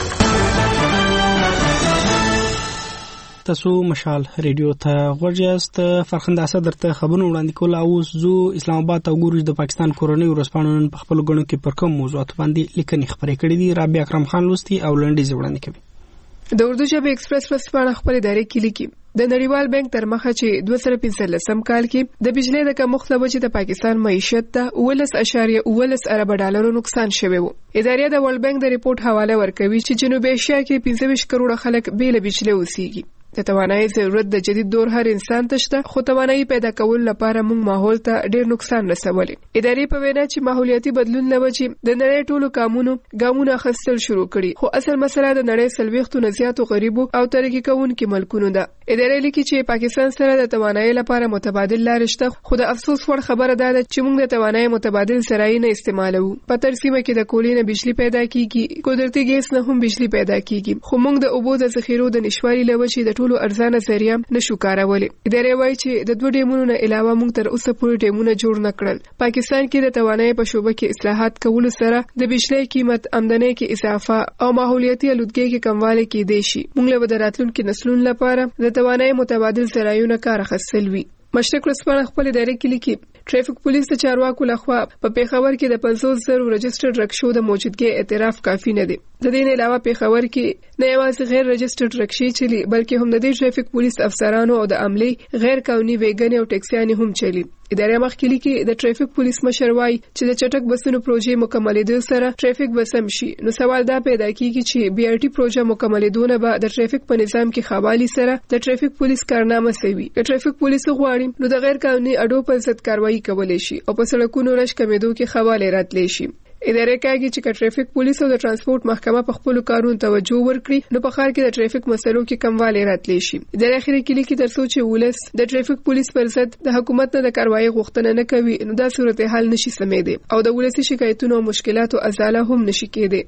تاسو مشال ریډیو ته ورجاست. فرخنده اسد درته خبرونه وړاندې کول او زو اسلام آباد او ګورج د پاکستان کورنۍ ورسپانون په خپل غونډه کې پر کوم موضوعات باندې لیکنې خبرې کړې دي. رابعه اکرم خان لوستي او لنډیز وړاندې کوي. د اردو ژبې ایکسپریس ورسپانه خپل ادارې کې لیکي د نړیوال بانک تر مخه چې دوه زره پنځلسم کال کې د بجلی د کمښت له وجې د پاکستان معیشت ته اوولس اعشاریه اوولس ارب ډالرو نقصان شوی وو. ادارې د ورلد بانک د ریپورت حواله ورکوي چې جنوبي اسیا کې پنځه ویشت کروڑه خلک بې له بجلی اوسېږي. د توانایي ضرورت د جدید دور هر انسان ته شته خو توانایي پیدا کول لپاره موږ ماحول ته ډېر نقصان رسولي. ادارې په وینا چې ماحولیاتي بدلون لوجې د نړۍ ټولو کامونو ګامونه اخیستل شروع کړي خو اصل مسله د نړۍ سلويختو نه زیاتو غریبو او ترقي کوونکو ملکونو ده. ادارې لیکي چې پاکستان سره د توانایي لپاره متبادل لارې شته خو د افسوس وړ خبره ده چې موږ د توانایي متبادل سرای نه استعمالوو. په ترسیمه کې د کولینه بجلی پیدا کیږي قدرتي ګیس نه هم بجلی پیدا کیږي خو موږ د اوبو د ذخیرو د نشواري لوجې د ټولو ارزانه ذریعہ نشو کارولې. ادارې وایي چې د دوه ډیمونو نه علاوه موږ تر اوسه پورې ډیمونه جوړ نه کړل. پاکستان کې د توانایي په شوبه کې اصلاحات کول سره د بجلی قیمت آمدنی کې اضافه او ماحولیاتي آلودګۍ کې کموالی کېدای شي. موږ له راتلونکو نسلونو لپاره د توانایي متبادل ذرایعونو کار اخیستل وي. مشرق ورسپانه خپل ادارې کې لیکي ټریفیک پولیس د چارواکو لخوا په پیښور کې د پنځوس زره رجسټرډ رکشو د موجودګۍ اعتراف کافي نه دی. د دې نه علاوه پیښور کې نه یوازې غیر رجسټرډ رکشې چلی بلکې هم د ټریفیک پولیس افسرانو او د عملي غیر قانوني ویګنې او ټیکسیانې هم چلی. ادارې مخکې لیکي د ټریفیک پولیس مشر وايي چې د چټک بسونو پروژې مکملېدو سره ټریفیک بسم شي. نو سوال دا پیدا کیږي چې بي آر ټي پروژه مکملېدونه به د ټریفیک په نظام کې خابالي سره د ټریفیک پولیس کارنامه سوي. د ټریفیک پولیس غواړي نو د غیر قانوني اډو په ضد کاروایی کولای شي او په سړکونو رش کمیدو کې خواله راتلی شي. ادارې کوي چې ټریفیک پولیس او د ترانسپورت محکمه په خپل کارونو توجه ورکړي نو په ښار کې د ټریفیک مسلو کې کموالی راتلی شي. د اخیری کې لیکي تر څو چې ولس د ټریفیک پولیس پر ضد د حکومت نه د کاروایی غوښتنه نه کوي نو دا صورتحال نشي سمېدي او د ولسي شکایتونو او مشکلاتو ازاله هم نشي کېدی.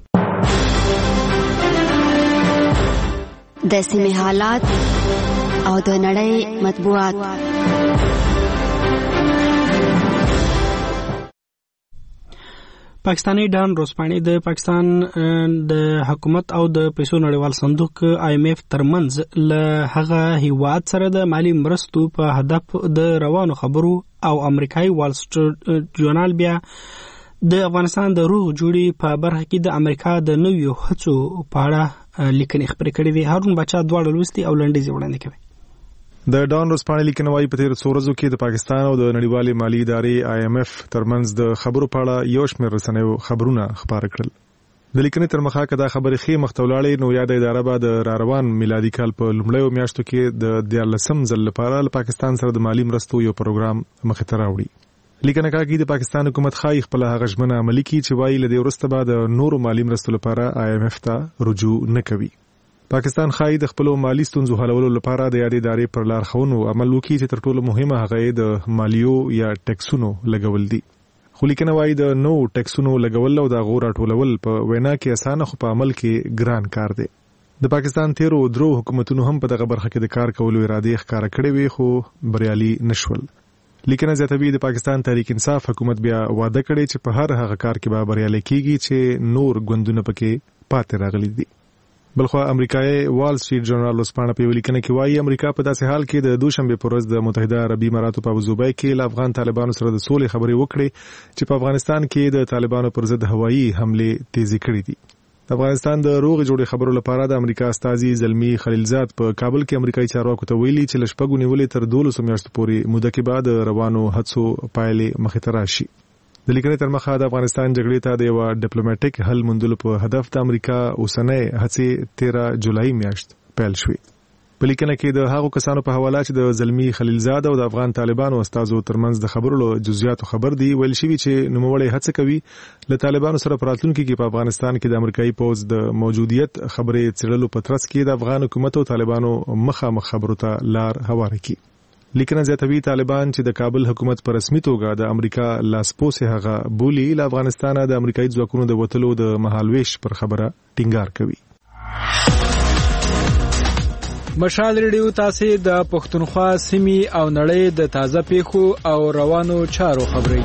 د سیمې حالات او د نړۍ مطبوعات. پاکستانی ډان روسپانی د پاکستان د حکومت او د پیسو نړیوال صندوق آی ایم ایف ترمنځ له هغه هیواد سره د مالی مرستو په هدف د روانو خبرو او امریکایي وال سټریټ جورنال بیا د افغانستان د روغ جوړي په برخه کې د امریکا د نویو هڅو په اړه لیکنې خبرې کړې دي. هارون بچا دواړه لوستي او لنډیز وړاندې کوي. د ډان روسپانې لیکنه وايي په تیر څو ورځو کې د پاکستان او د نړیوالې مالی ادارې آی ایم ایف ترمنځ د خبرو په اړه یو شمېر رسنیو خبرونه خپاره کړل. د لیکنې تر مخه کدا خبرې خې مختولاړې نو یاد اداره به د راروان میلادي کال په لومړیو میاشتو کې د دیارلسم ځل لپاره له پاکستان سره د مالی مرستو یو پروګرام مخې ته راوړي. لیکنه کوي د پاکستان حکومت خای خپل هغه ژمنه عملي کړي چې وايي له دې وروسته به د نورو مالی مرستو لپاره آی ایم ایف ته رجوع نه کوي. پاکستان خای د خپل مالی ستونزو حلولو لپاره د یادې ادارې پر لار ښوونو عمل وکړي چې تر ټولو مهمه هغه د مالیو یا ټیکسونو لګول دي. خو لیکنه وايي د نو ټیکسونو لګول او د غور راټولول په وینا کې اسانه خو په عمل کې ګران کار دی. د پاکستان تیرو درو حکومتونو هم په دغه برخه کې د کار کولو اراده ښکارا کړې وي خو بریالي نشول. لیکنه زیاتوي د پاکستان تحریک انصاف حکومت بیا وعده کړې چې په هر هغه کار کې به بریالي کیږي چې نور ګوندونه پکې پاتې راغلي دي. بلخو امریکایي وال سټریټ جورنال وسپانه په لیکنه کې وايي امریکا په داسې حال کې د دوشنبه پر ورځ د متحده عربي اماراتو په ابوظبي کې له افغان طالبانو سره د سولې خبرې وکړې چې په افغانستان کې د طالبانو پر ضد هوایي حمله تیزی کړې دي. افغانستان د روغ جوړې خبرو لپاره د امریکا استازي زلمی خلیلزاد په کابل کې امریکایي چارواکو ته ویلي چې لشپږو نیولې تر دولسو میاشتو پورې موده کې بعد روانو هڅو پایلې مخې ته راشي. د لیکنې تر مخه د افغانستان جګړې ته د یو ډیپلوماټیک حل موندلو په هدف د امریکا اوسنۍ هڅې تیرا جولای میاشت پیل شوې. په لیکنه کې د هغو کسانو په حواله چې د زلمی خلیلزاد او د افغان طالبانو استازو ترمنځ د خبرو له جزئیاتو خبر دی ویل شوی چې نوموړی هڅه کوي له طالبانو سره په راتلونکي کې په افغانستان کې د امریکایي پوځ د موجودیت خبرې څېړلو په ترڅ کې د افغان حکومت او طالبانو مخامخ خبرو ته لار هواره کړي. لیکنه زیاتوي طالبان چې د کابل حکومت په رسمي توګه د امریکا لاسپوسه هغه بولی له افغانستان د امریکایي ځواکونو د وټلو د مهالويش پر خبره ټینګار کوي. مشال ریډیو تاسو د پښتونخوا سیمې او نړۍ د تازه پیښو او روانو چارو خبري.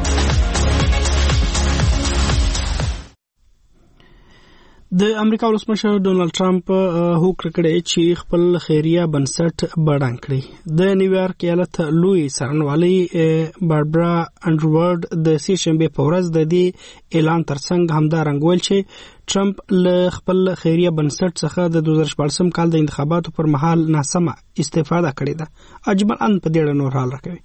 د امریکا ولسمشر ډونالد ټرمپ هوکړه کړې چې خپل خیریه بنسټ بډان کړي. د نیویارک ایالت لوی څارنوالي باربرا انډروورد د سې شنبه په ورځ د دې اعلان ترڅنګ همدارنګ ویل چې ټرمپ له خپل خیریه بنسټ څخه د دوه زره شپږم کال د انتخاباتو پر مهال ناسمه استفاده کړې ده. اجمل ان په دې اړه نور حال راکوي.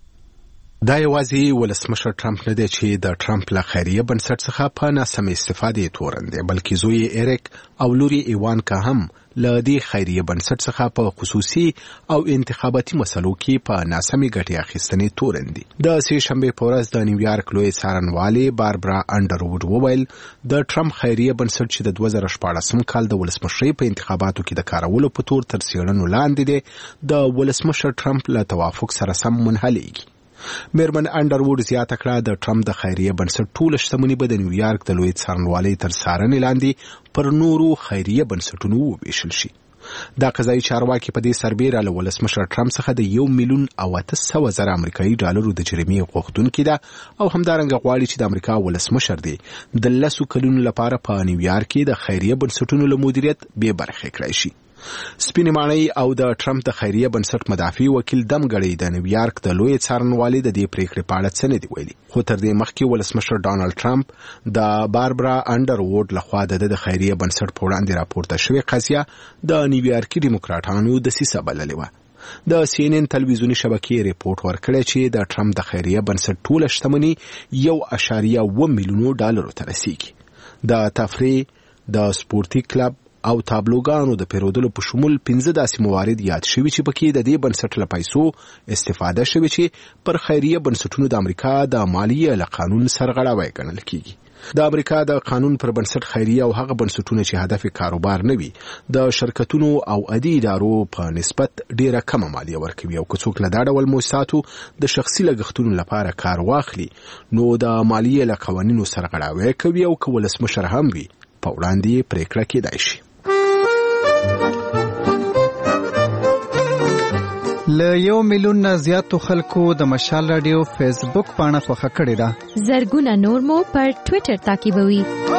دا یوازې ولسمشر ټرمپ نه دی چې د ټرمپ له خیریه بنسټ څخه په ناسمه استفادې تورن دی بلکې زوی ایریک او لوري ایوانکا هم له دې خیریه بنسټ څخه په خصوصي او انتخاباتي مسلو کې په ناسمه ګټې اخیستنې تورن دي. د سې شنبه په ورځ د نیویارک لوی څارنوالي باربرا انډروود وویل د ټرمپ خیریه بنسټ چې د دوه زره شپږم کال د ولسمشرۍ په انتخاباتو کې د کارولو په تور تر څېړنو لاندې دی د ولسمشر ټرمپ له توافق سره سم منحلېږي. میرمن انډروود زیاته کړه د ټرمپ د خیریه بنسټ ټول شتمنۍ به د نیویارک د لوی څارنوالۍ تر څارنې لاندې پر نورو خیریه بنسټونو وویشل شي. دا قضایي چارواکي په دې سربیره له ولسمشر ټرمپ څخه د یو میلیون او اته سوه زره امریکایي ډالرو د جریمې غوښتونکې ده او همدارنګه غواړي چې د امریکا ولسمشر دی د لسو کلونو لپاره په نیویارک کې د خیریه بنسټونو له مدیریت بې برخې کړی شي. سپینې ماڼۍ او د ټرمپ د خیریه بنسټ مدافع وکیل دم غړی د نیویارک د لوی څارنوالۍ د دې پریکړې په اړه څه نه دی ویلي خو تر دې مخکې ولسمشر ډونالد ټرمپ د باربرا انډروود لخوا د د خیریه بنسټ په وړاندې راپورته شوې قضیه د نیویارکي دیموکراټانو دسیسه بللې وه. د سی ان ان تلویزیونی شبکې ریپورت ورکړی چې د ټرمپ د خیریه بنسټ ټول شتمنۍ یو اشاریه اوه میلیونو ډالرو ته رسیږي. د تفریح د سپورتي کلب او تابلوګانو د پیرودلو په شمول پنځه داسې موارد یاد شوي چې پکې د دې بنسټ له پیسو استفاده شوي چې پر خیریه بنسټونو د امریکا د مالیې له قانون سرغړاوی ګڼل کیږي. د امریکا د قانون پر بنسټ خیریه او هغه بنسټونه چې هدف کاروبار نه وي د شرکتونو او عادي ادارو په نسبت ډیره کمه مالیه ورکوي او که څوک له دا ډول موسساتو د شخصي لګښتونو لپاره کار واخلي نو د مالیې له قوانینو سرغړاوی کوي او که ولسمشر هم وي په وړاندې پریکړه کېدای شي. له یو میلیون نه زیاتو خلکو د مشال رادیو فیسبوک پاڼه خوښه کړې ده. زرګونه نور مو پر ټوئیټر تعقیبوي.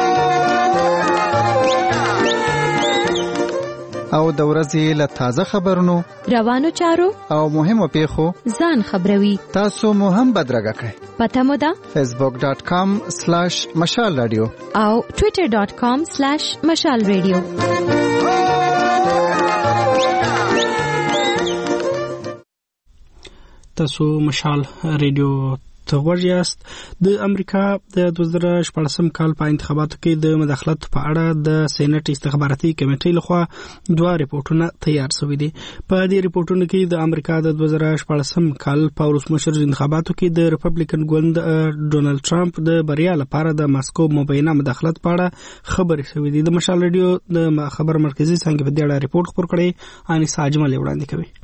او د ورځې له تازه خبرونو روانو چارو او مهمو پیښو ځان خبروي. تاسو مو هم بدرګه کړئ. پته مو ده فیسبوک ډاٹ کام سلیش مشال رادیو او ټوئیټر ډاٹ کام سلیش مشال رادیو. تاسو مشال ریډیو ته ورجاست. د امریکا د دوه زره شپږم کال په انتخاباتو کې د مداخلت په اړه د سېنات استخباراتي کمیټې لخوا دوه ریپورتونه تیار شوي دي. په دې ریپورتونو کې د امریکا د دوه زره شپږم کال په ولسمشر انتخاباتو کې د ریپبلیکن ګوند ډونالد ټرمپ د بریا لپاره د ماسکو مبینه مداخلت په اړه خبرې شوي دي. د مشال ریډیو د خبر مرکزی څنګه په دې اړه ریپورت خپور کړی انیس اجمل وړاندې کوي.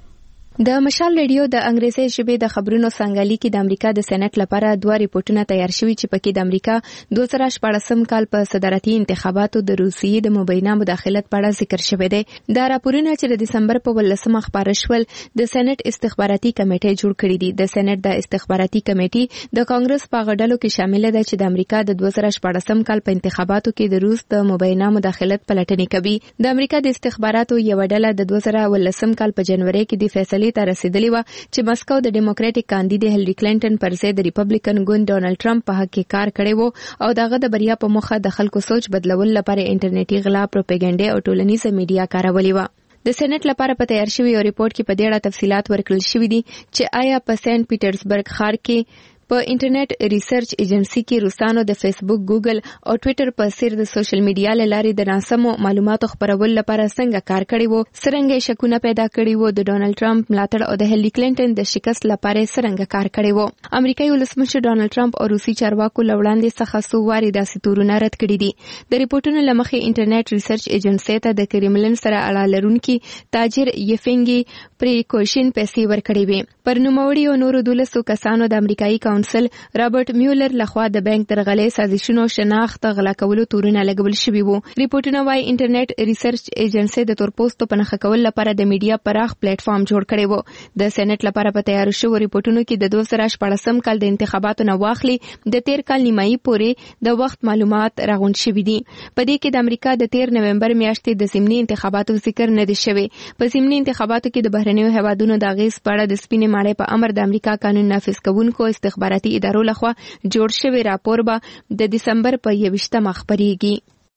د مشال ریډیو د انګریزي ژبې د خبرونو څنګهلی کې د امریکا د سېنات لپاره دوه ریپورتونه تیار شوي چې پکې د امریکا دوه زره شپږم کال په صدارتي انتخاباتو د روسیې د مبینه مداخلت په اړه ذکر شوی دی. دا راپورونه چې د دسمبر په ولسمه خبره شول د سېنات استخباراتي کمیټې جوړ کړې دي. د سېنات د استخباراتي کمیټې د کانګرس په غړډلو کې شامل ده چې د امریکا د دوه زره شپږم کال په انتخاباتو کې د روس د مبینه مداخلت پلټنې کوي. د امریکا د استخباراتو یو ډله د دوه زره ولسم کال په جنوري کې د فیصلې ته رسیدلی و چې مسکو د ډیموکراټیک کاندید هیلری کلینټن پر ضد د ریپبلیکن ګوند ډونالد ټرمپ په حق کې کار کړی و او دغه د بریا په مخه د خلکو سوچ بدلول لپاره انټرنیټي غلا، پروپاګاندا او ټولنیزه میډیا کارولې و. د سېنات لپاره په تیار شوی یو ریپورت کې په دې اړه تفصيلات ورکړل شوې دي چې آیا په سنت پیټرزبرګ ښار کې په انټرنیټ ریسرچ ایجنسی کې روسانو د فیسبوک، ګوګل او ټوئیټر په څیر د سوشل میډیا لارې د ناسمو معلوماتو خپرول لپاره څنګه کار کړی وو، څنګه شکونه پیدا کړی وو، د ډونالد ټرمپ ملاتړ او د هیلری کلینټن د شکست لپاره څنګه کار کړی وو. امریکایي ولسمشر ډونالد ټرمپ او روسي چارواکو لوړاندې څخه څو واري داسې تورونه رد کړي دي. د ریپورتونو لمخې انټرنیټ ریسرچ ایجنسی ته د کریملن سره اړه لرونکي تاجر یفنګي پریکوشن پیسې ورکړې وي. پر نوموړي او نورو دولسو کسانو د امریکایي کونسل رابرټ میولر لخوا د بانک درغلې سازشونو شناخت غلا کولو تورونه لګول شوي وو. ریپورتونه وايي انټرنیټ ریسرچ ایجنسی د تورپوستو په نښه کولو لپاره د میډیا پراخ پلیټ فارم جوړ کړی وو. د سېنات لپاره په تیار شوو ریپورتونو کې د دوه زره شپږم کال د انتخاباتو نه واخلي د تیر کال نیمایي پورې د وخت معلومات راغونډ شوي دي. په دې کې د امریکا د تیر نومبر میاشتې د ضمني انتخاباتو ذکر نه دی شوی. په ضمني انتخاباتو کې د بهرنیو هیوادونو د اغیز په اړه د سپینې ماڼۍ په امر د امریکا قانون نافذ کوونکو استخباراتي ادارو لخوا جوړ شوی راپور به د دسمبر په یوویشتمه خپریږي.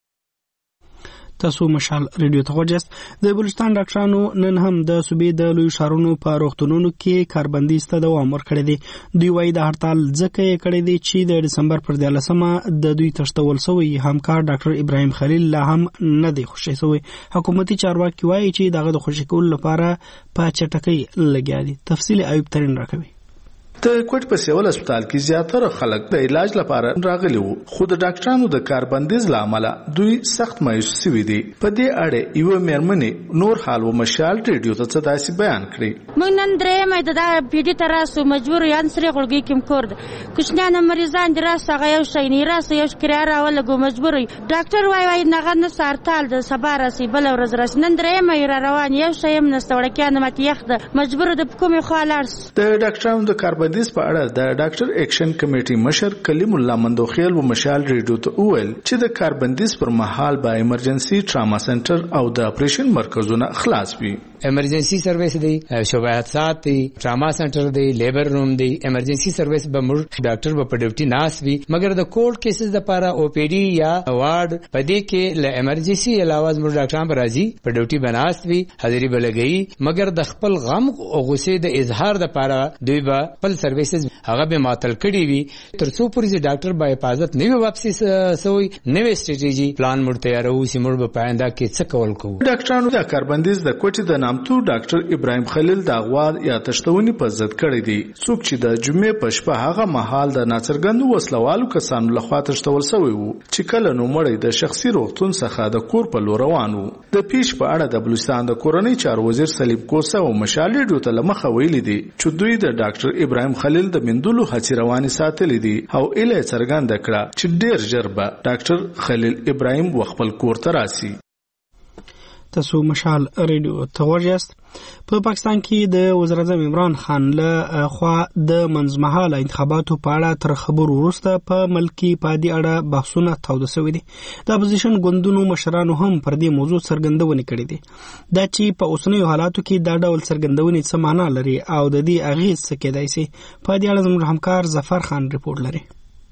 تاسو مشال ریډیو ته ورجاست. د بلوچستان ډاکټرانو نن هم د صوبې د لوی ښارونو په روغتونونو کې کاربندیز ته دوام ورکړی دی. دوی وايي د هړتال ځکه یې کړی دی چې د دسمبر پر دیارلسمه د دوی تشتول شوی همکار ډاکټر ابراهیم خلیل لا هم نه دی خوشی شوی. حکومتي چارواکي وايي چې دغه د خوشی کولو لپاره په چټکۍ لګیا دي. تفصیل ایوب ترین راکوي. د کوټ په سیول هسپتال کې زیاتره خلک د علاج لپاره راغلي وو، خو د ډاکټرانو د کاربندیز لامل دوی سخت مایوس شوي دي. په دې اړه یو مېرمنې نور حال و مشال ریډیو ته څه داسې بیان کړی. موږ نن درې مې د پیډي تر راسو مجبور یان سره غړګي کوم کور کوښنه مریضان دراسه غو یو شي نه راسه یو کرار ولګو مجبور ډاکټر وای وای نه غن سارتال د سبارسي بل ورځ راس نن درې مې را روان یو شي هم نستوړ کېنه مت یخد مجبور د کومې خالارس. د ډاکټرانو د کاربندیز په اړه د ډاکټر اکشن کمیټي مشر کلیم الله مندوخیل و مشال ریډیو ته وویل چې د کاربندیز پر مهال به ایمرجنسي ټراما سنټر او د اپریشن مرکزونه خلاص وي. ایمرجنسي سرویس دی، شعبه حادثات دی، ټراما سنټر دی، لیبر روم دی. ایمرجنسي سرویس به موږ ډاکټر په ډیوټي ناس وي، مګر د کوډ کیسز لپاره او پی ډي یا وارد په دې کې ل ایمرجنسي علاوه موږ ډاکټران به راځي په ډیوټي بناست وي، حاضری به لګي، مګر د خپل غم او غصې د اظهار لپاره دوی به خپل سرویسز هغه به معطل کړي وي ترڅو پرې ډاکټر به حفاظت نه وي واپسی سوی نوې سټریټیجی پلان مړ تیارو چې موږ به پاینده کې څه کول کوو. ډاکټرانو د کاربندیز د کوټې د نامتو ډاکټر ابراهیم خلیل د اغوال یا تشتونی په ضد کړی دی. څوک چې د جمعې په شپه هغه مهال د ناڅرګندو وسلوالو کسانو لخوا تشتول شوی وو چې کله نو مړی د شخصي روغتون څخه د کور په لور روان وو. د پیش په اړه د بلوچستان د کورنۍ چارو وزیر سلیب کوسه او مشال ریډیو ته لمخه ویلي دي چې دوی د ډاکټر ابراهیم خلیل د مندلو هڅې روانې ساتلې دي او اله څرګنده کړه چې ډیر ژر به ډاکټر خلیل ابراهیم خپل کور ته راسي. تاسو مشال ریډیو ته ورجاست. په پاکستان کې د وزیر اعظم عمران خان له خوا د منځمهاله انتخاباتو په اړه تر خبرو وروسته په ملکی په دې اړه بحثونه توده شوي دي. د اپوزیشن ګوندونو مشرانو هم پر دې موضوع څرګندونې کړې دي. دا چې په اوسنیو حالاتو کې دا ډول څرګندونې څه معنا لري او د دې اغیز څه کېدای شي، په دې اړه زموږ همکار ظفر خان ریپورت لري.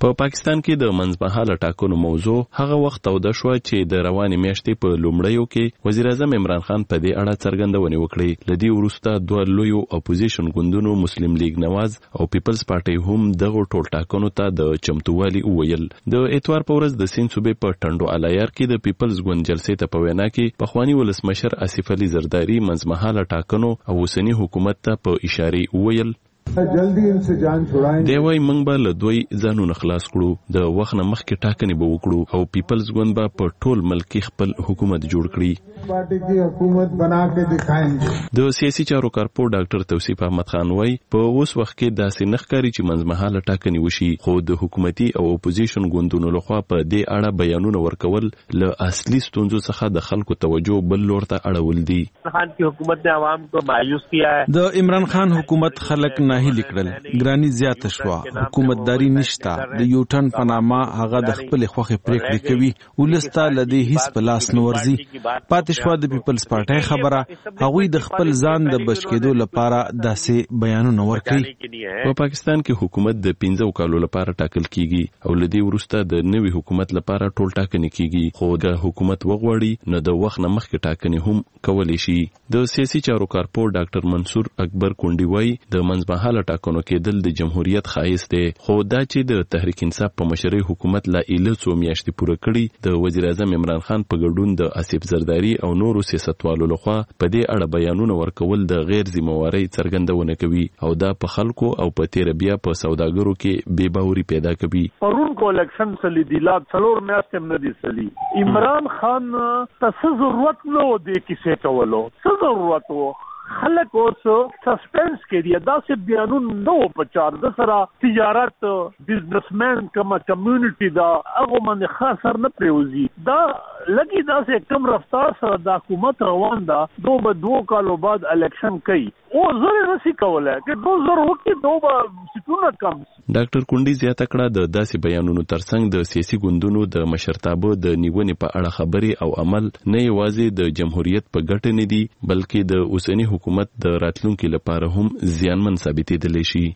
په پا پاکستان کې د منځمهاله ټاکنو موضوع هغه وخت توده شوه چې د روانې میاشتې په لومړیو کې وزیر اعظم عمران خان په دې اړه څرګندونې وکړې. له دې وروسته دوه لویو اپوزیشن ګوندونو مسلم لیگ نواز او پیپلز پارټي هم دغه ټول ټاکنو ته د چمتووالي وویل. د اتوار په ورځ د سیند صوبې په ټنډو الایار کې د پیپلز ګوند جلسې ته په وینا کې پخوانی ولسمشر آصف علي زرداری منځمهاله ټاکنو او اوسني حکومت ته په اشارې وویل جلدی ان سے جان چھڑائیں. دی وای موږ به له دوی ځانونه خلاص کړو، د وخت نه مخکې ټاکنې به وکړو او پیپلز ګوند به په ټول ملک کې خپل حکومت جوړ کړي. پارټي کی حکومت بنا کے دکھائیں. د سیاسي چارو کارپو ډاکټر توصیف احمد خان وای په اوس وخت کې داسې نخکاری چې منځمهاله ټاکنې وشي، خو د حکومتي او اپوزیشن ګوندونو لخوا په دې اړه بیانونه ورکول له اصلي ستونزو څخه د خلکو توجه بل لور ته اړول دي. خان کی حکومت نے عوام کو مایوس کیا ہے. د عمران خان حکومت خلک ناهیلي کړل، ګرانی زیاته شوه، حکومتداري نشته، د یو ټن پنامه هغه د خپل خوخه پریکړې کوي، ولسته لدی هیڅ په لاس نه ورځي. پاتې شوه د پیپلز پارټي خبره، هغه د خپل ځان د بچ کېدو لپاره داسې بیانونه ورکړي. په پاکستان کې حکومت د پنځو کالو لپاره ټاکل کیږي او لدی وروسته د نوي حکومت لپاره ټول ټاکنې کیږي، خو د حکومت وغوړي نو د وخت نه مخکې ټاکنې هم کولی شي. د سیاسي چارو کارپو ډاکټر منصور اکبر کونډي وای د منځمهاله ټاکنو کېدل د جمهوریت ښایست دی، خو دا چې د تحریک انصاف په مشرۍ حکومت لا ایله څو میاشتې پوره کړي، د وزیر اعظم عمران خان په ګډون د آصف زرداری او نورو سیاستوالو لخوا په دې اړه بیانونه ورکول د غیر ذمہوارۍ څرګندونه کوي او دا په خلکو او په تیر بیا په سوداګرو کې بے باوري پیدا کوي. پرون کو الیکشن سلی دی لا څلور میاشتې نه دي سلی. عمران خان ته ضرورت نو دی کیسه کولو، څه ضرورت وو؟ خلک اوس سسپنس کې دي، دا سه بیانون نو په چار د سره تجارت بزنسمن کما کمیونټي دا هغه باندې خاص سر نه پریوزي. دا لګي دا سه کم رفتار سره د حکومت روان ده، دو به دو کالو بعد الیکشن کوي او زره نسی کوله چې دو زره وکي دو به ستونه کم. ډاکټر کونډي زیاته کړه د داسې بیانونو ترڅنګ د سیاسي ګوندونو د مشرتابه د نیونې په اړه خبرې او عمل نه یوازې د جمهوریت په ګټه نه دي بلکې د اوسنی حکومت د راتلونکي لپاره هم زیانمن ثابتېدلی شي.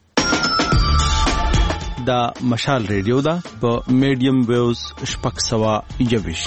دا مشال ریډیو دا په میډیم ویوز شپږ سوه یویش.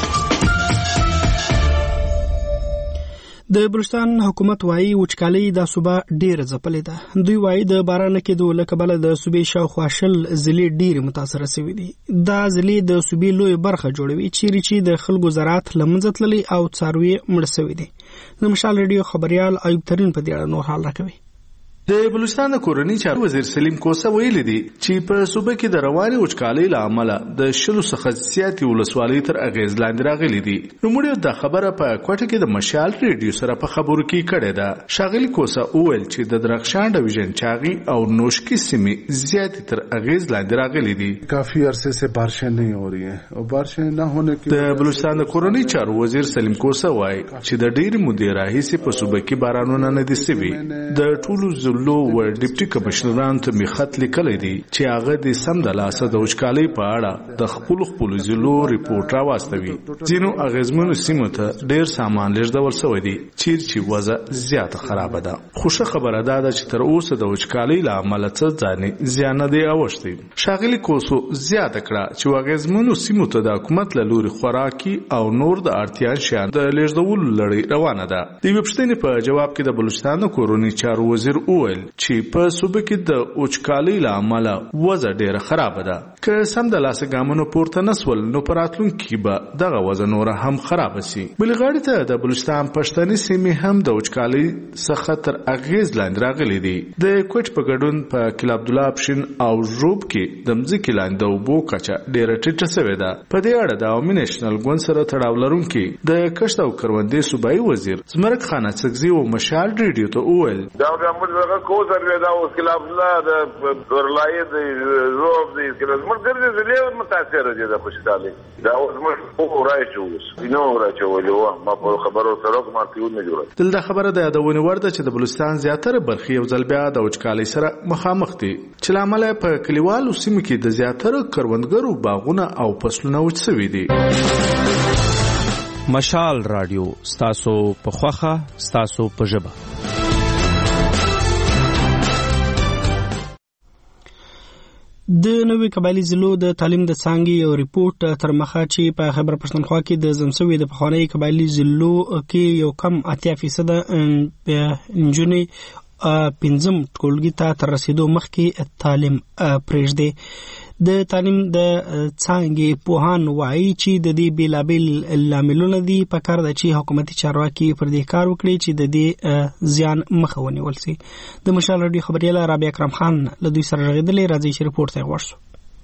د بلوچستان حکومت وايي وچکالي د صوبه ډیره ځپلې ده. دوی وايي د باران کېدو له کبله د صوبې شاوخوا شل ضلعې ډیره متاثره شوي دي. دا ضلعې د صوبې لوی برخه جوړوي چیرې چې د خلکو زراعت له منځه تللی او څاروي مړه شوي دي. د مشال ریډیو خبريال ایوب ترین په دې اړه نور حال راکوي. د بلوچستان د کورنۍ چارو وزیر سلیم کوسه ویلي دي چې په صوبه کې د رواني وچکالۍ له امله د شلو څخه زیاتې ولسوالۍ تر اغیز لاندې راغلي دي. نوموړي دا خبره په کوټه کې د مشال ریډیو سره په خبرو کې کړې ده. ښاغلي کوسه وویل چې د درخشان ډویژن چاغي او نوشکی سیمې زیاتې تر اغیز لاندې راغلي دي. کافی عرصے سے بارشیں نہیں ہو رہی ہیں اور بارشیں نہ ہونے کی د بلوچستان د کورنۍ چارو وزیر سلیم کوسه وایي چې د ډېرې مودې راهیسې په صوبه کې بارانونه نه دي شوي. د ټولو لو و ډیپټي کمشنرانو ته می خط لیکلی دی چې هغه د سم د لاسه د وچکالۍ په اړه د خپل خپل ضلعو ریپورت راواستوي. ځینو اغیزمنو سیمو ته ډیر سامان لیږدول شوی دی چیرې چې وضع زیاته خرابه ده. خو ښه خبره دا ده چې تر اوسه د وچکالۍ له امله څه ځانې زیان نه دی اوښتی. ښاغلي کوسو زیاته کړه چې اغیزمنو سیمو ته د حکومت له لوري خوراکي او نور د اړتیا شیان د لیږدولو لړۍ روانه ده. د یوې پوښتنې په جواب کې د بلوچستان د کورنۍ چارو وزیر وویل چې په صوبه کې د وچکالۍ له امله وضع ډیره خرابه ده. که سم د لاسه ګامونو پورته نسول نو په راتلونکي کې به دغه وضع نوره هم خرابه سي. بلې غاړې ته د بلوچستان پښتني سیمې هم د وچکالۍ څخه تر اغیز لاندې راغلي دي. د کوټ په ګډون په کلا عبدالله پښین او ژوب کې د مځکې لاندې د اوبو کچه ډیره ټیټه شوې ده. په دې اړه د عوامي نیشنل ګوند سره تړاو لرونکي د کښت او کروندې صوبایي وزیر زمرک خان اڅکزي او مشال ریډیو ته وویل دا موږ کو سره دا اوس کلا عبدالله د ورلای د ژوب د کلا موږ ګرځي زلې متاثر دي د خوشحالي دا اوس موږ او راځو نو راځو ولو ما په خبرو سره ما پیون نه جوړه. دلته خبره د یادونه ورده چې د بلوچستان زیاتره برخې یو ځل بیا د وچکالۍ سره مخامخ دي چې لامل په کلیوالو سیمو کې د زیاتره کروندګرو باغونه او فصلونه وچ شوي دي. مشال رادیو ستاسو په خوخه ستاسو په ژبه. د نوې قبایلي ضلعو د تعلیم د څانګې یو ریپورت تر مخه چې په خیبر پښتونخوا کې د زمسوي د پخوانۍ قبایلي ضلعو کې یو کم اتیا فیصد نجونې پنځم ټولګي ته تر رسیدو مخکې تعلیم پرېږدي. د تعلیم د څانګې پوهان وایي چې د دې بیلابیل لاملونه دي، په کار ده چې حکومتي چارواکي پر دې کار وکړي چې د دې زیان مخه ونیول شي. د مشال راډیو خبرياله رابعه اکرم خان له دوی سره غږېدلې، راځي چې رپورټ ته ورسو.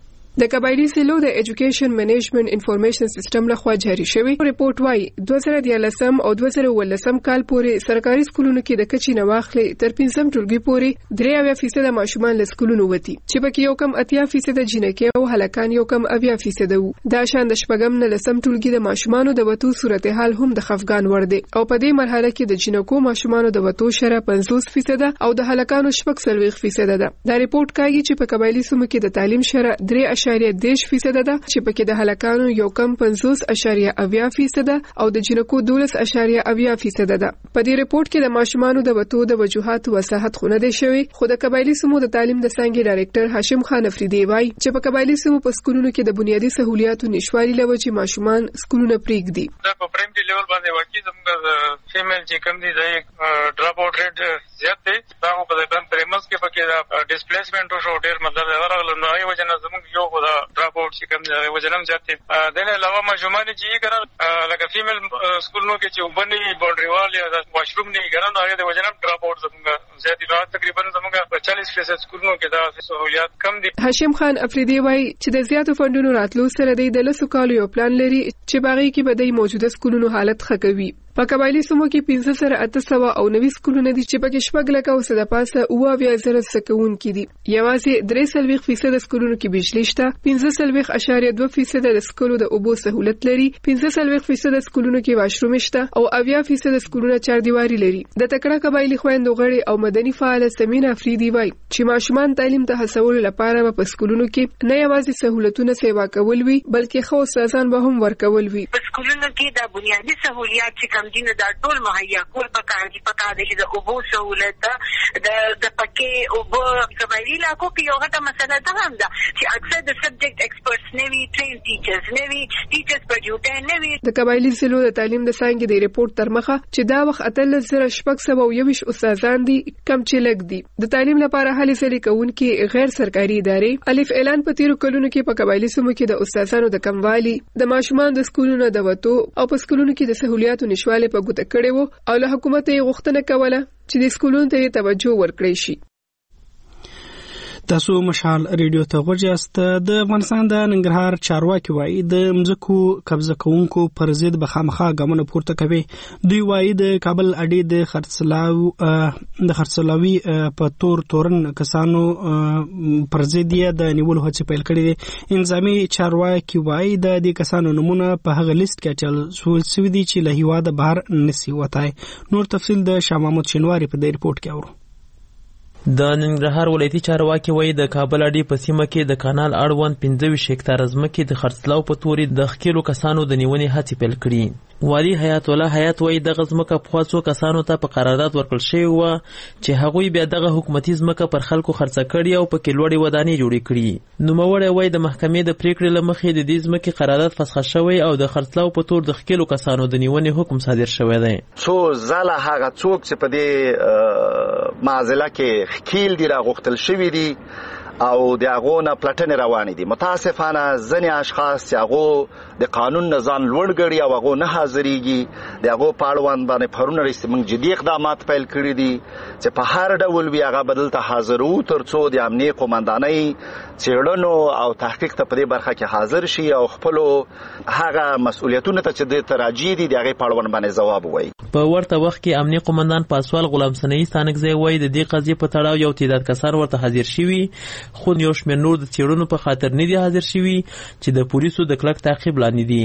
د قبایلی ضلعو د ایجوکیشن منیجمنت انفارمیشن سیستم لخوا جاری شوی ریپورت وايي دوه زره دیارلسم او دوه زره اوولسم کال پورې سرکاري سکولونو کې د کچې نه واخلې تر پنځم ټولګي پورې درې اویا فیصد ماشومان له سکولونو وتی، چې پکې یو کم اتیا فیصد جنکې او هلکان یو کم اویا فیصد وو. دا شان د شپږم نه لسم ټولګي د ماشومانو د وتو صورتحال هم د خفګان وړ دی، او په دې مرحله کې د جنکو ماشومانو د وتو شره پنځوس فیصد او د هلکانو شپږ څلوېښت فیصد ده. دا ریپورت کوي چې په قبایلی سیمو کې د تعلیم شره درې اشاریه دېرش فیصد ده، چې پکې د هلکانو یو کم پنځوس اشاریه اویا فیصد او د جنکو دولس اشاریه اویا فیصد ده. په دې ریپورت کې د ماشومانو د وتو د وجوهات وضاحت خونه دی شوی، خو د قبایلی سیمو د تعلیم د څانګې ډایرکټر هاشم خان افریدی وایي چې په قبایلی سیمو په سکولونو کې د بنیادي سہولیاتو نشوالي له وجې ماشومان سکولونه پرېږدي. دا په پرایمري لیول باندې واقعي زموږ د فیمیل چې کوم دي د ډراپ آوټ ریټ زیات دی. دا په د پرایمرز کې پکې د ډیسپلیسمنټ شو ډېر مطلب راغله، نو هغه وجه نه زموږ یو خو د ډراپ آوټ چې کوم دی وجنم زیات دی. د نه علاوه ماشومان چې ګران لکه فیمیل سکولونو کې چې وبني باونډري وال یا د واشروم نه ګران هغه د وجنم ډراپ آوټ زموږ زیات دی. تقریبا زموږ په چالیس فیصد سکولونو کې دا سہولیات کم دي. هاشم خان افریدی وایي چې د زیاتو فندونو راتلو سره د لسو کالو یو پلان لري چې باغی کې به د موجوده سکولونو حالت ښه کوي. په قبایلی سیمو کې پنځه سره اته سوه او نوي سکولونه دي چې پکې شپږ لکه او څه د پاسه اوه اویا زره زده کوونکي دي. یوازې درې څلوېښت فیصد سکولونو کې بجلي شته، پنځه څلوېښت اشاریه دوه فیصد د سکولو د اوبو سهولت لري، پنځه څلوېښت فیصد سکولونو کې واشروم شته او اویا فیصد سکولونه چاردیواري لري. د تکړه قبایلی خویندو غړي او مدني فعال سمین افریدی وایي چې ماشومان تعلیم ته هڅولو لپاره په سکولونو کې نه یوازې سہولتونه سیوا کول وي بلکې ښه استادان به هم ورکول وي. په سکولونو کې د بنیادي سہولیات چې کوم دي دا ټول مهیا کول پکار دي. پکار دي چې د اوبو سہولت د د پکې اوبو قبایلی علاقو کې یو غټه مسله ده هم ده چې اکثر د سبجیکټ ایکسپرټس نه وي، ټرین ټیچرز نه وي، ټیچرز په ډیوټي نه وي. د قبایلی ضلعو د تعلیم د څانګې د ریپورت تر مخه چې دا وخت اتلس زره شپږ سوه او یوویشت استادان دي کم چې لږ دي. د تعلیم لپاره هلې ځلې کوونکي غیر سرکاري ادارې الف اعلان په تیرو کلونو کې په قبایلی سیمو کې د استادانو د کموالي، د ماشومان د سکولونو د وتو او په سکولونو کې د سہولیاتو نشواله په ګوته کړي وو او له حکومت یې غوښتنه کوله چې د سکولونو ته توجه ورکړي شي. تاسو مشال ریډیو ته ورجاست. د افغانستان د ننګرهار چارواکي وایي د مځکو قبضه کوونکو پر ضد به خامخا ګامونه پورته کوي. دوی وایي د کابل اډې د خرڅلاو د خرڅلاوي په تور تورن کسانو پر ضد یې د نیولو هڅې پیل کړې دي. انظامي چارواکي وایي د دې کسانو نمونه په هغه لیست کې اچول شوي دي چې له هیواده بهر نشي وتای. نور تفصیل د شاه محمود شینواري په دې ریپورت کې اورو. د ننګرهار ولایتي چارواکي وایي د کابل اډې په سیمه کې د کانال اړوند پنځه ویشت هکتاره ځمکې د خرڅلاو په تورې د ښکېلو کسانو د نیونې هڅې پیل کړي. والي حیات الله حیات وایي دغه ځمکه پخوا څو کسانو ته په قرارداد ورکړل شوې وه چې هغوی بیا دغه حکومتي ځمکه پر خلکو خرڅه کړي او پکې لوړې ودانۍ جوړې کړي. نوموړی وایي د محکمې د پریکړې له مخې د دې ځمکې قرارداد فسخه شوی او د خرڅلاو په تور د ښکېلو کسانو د نیونې حکم صادر شوی دی. څو ځله هغه څوک چې په دې معضله کې ښکیل دي راغوښتل شوي دي او د هغو نه پلټنې روانې دي. متاسفانه ځینې اشخاص چې هغو د قانون نه ځان لوړ ګڼي او هغو نه حاضرېږي، د هغو په اړوند باندې پرونه راهیسې موږ جدي اقدامات پیل کړي دي چې په هر ډول وي هغه به دلته حاضر وو تر څو د امنیې قومندانۍ څېړنو او تحقیق ته په دې برخه کې حاضر شي او خپلو هغه مسؤلیتونو ته چې د تراجع دي د هغې په اړوند باندې ځواب ووایي. په ورته وخت کې امنیې قومندان پاسوال غلام سنایي ستانکزی وایي د دې قضیې په تړاو یو تعداد کسان ورته حاضر شوي، خو یو شمېر نور د څېړنو په خاطر نه دي حاضر شوي چې د پولیسو د کلک تعقیب لاندې دي.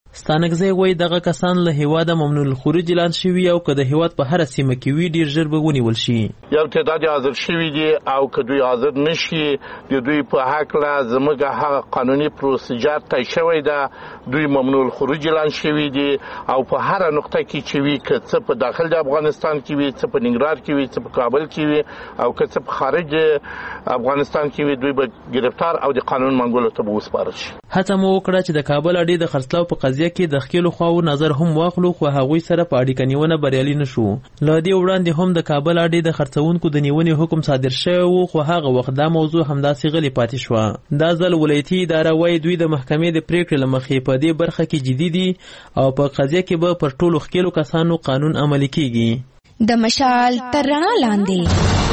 ستانکزی وایي دغه کسان له هیواده ممنوع الخروج اعلان شوي او که د هیواد په هره سیمه کې وي ډیر ژر به ونیول شي. یو تعداد حاضر شوي دي او که دوی حاضر نشي د دوی په هکله زموږ هغه قانوني پروسیجر طی شوی ده، دوی ممنوع الخروج اعلان شوي دي او په هره نقطه کې چې وي، که څه په داخل د افغانستان کې وي، څه په ننګرهار کې وي، څه په کابل کې وي او که څه په خارج افغانستان کې وي، دوی به گرفتار او د قانون منګولو ته به وسپارل شي. هڅه مو وکړه چې د کابل اډې د خرڅلاو په قضیه کې د ښکېلو خواو نظر هم واخلو، خو هغوی سره په اړیکه نیونه بریالي نه شو. له دې وړاندې هم د کابل اډې د خرڅونکو د نیونې حکم صادر شوی و، خو هغه وخت دا موضوع همداسې غلې پاتې شوه. دا ځل ولایتي اداره وایي دوی د محکمې د پریکړې له مخې په دې برخه کې جدي دي او په قضیه کې به پر ټولو ښکېلو کسانو قانون عملي کیږي. د مشال تر رڼا لاندې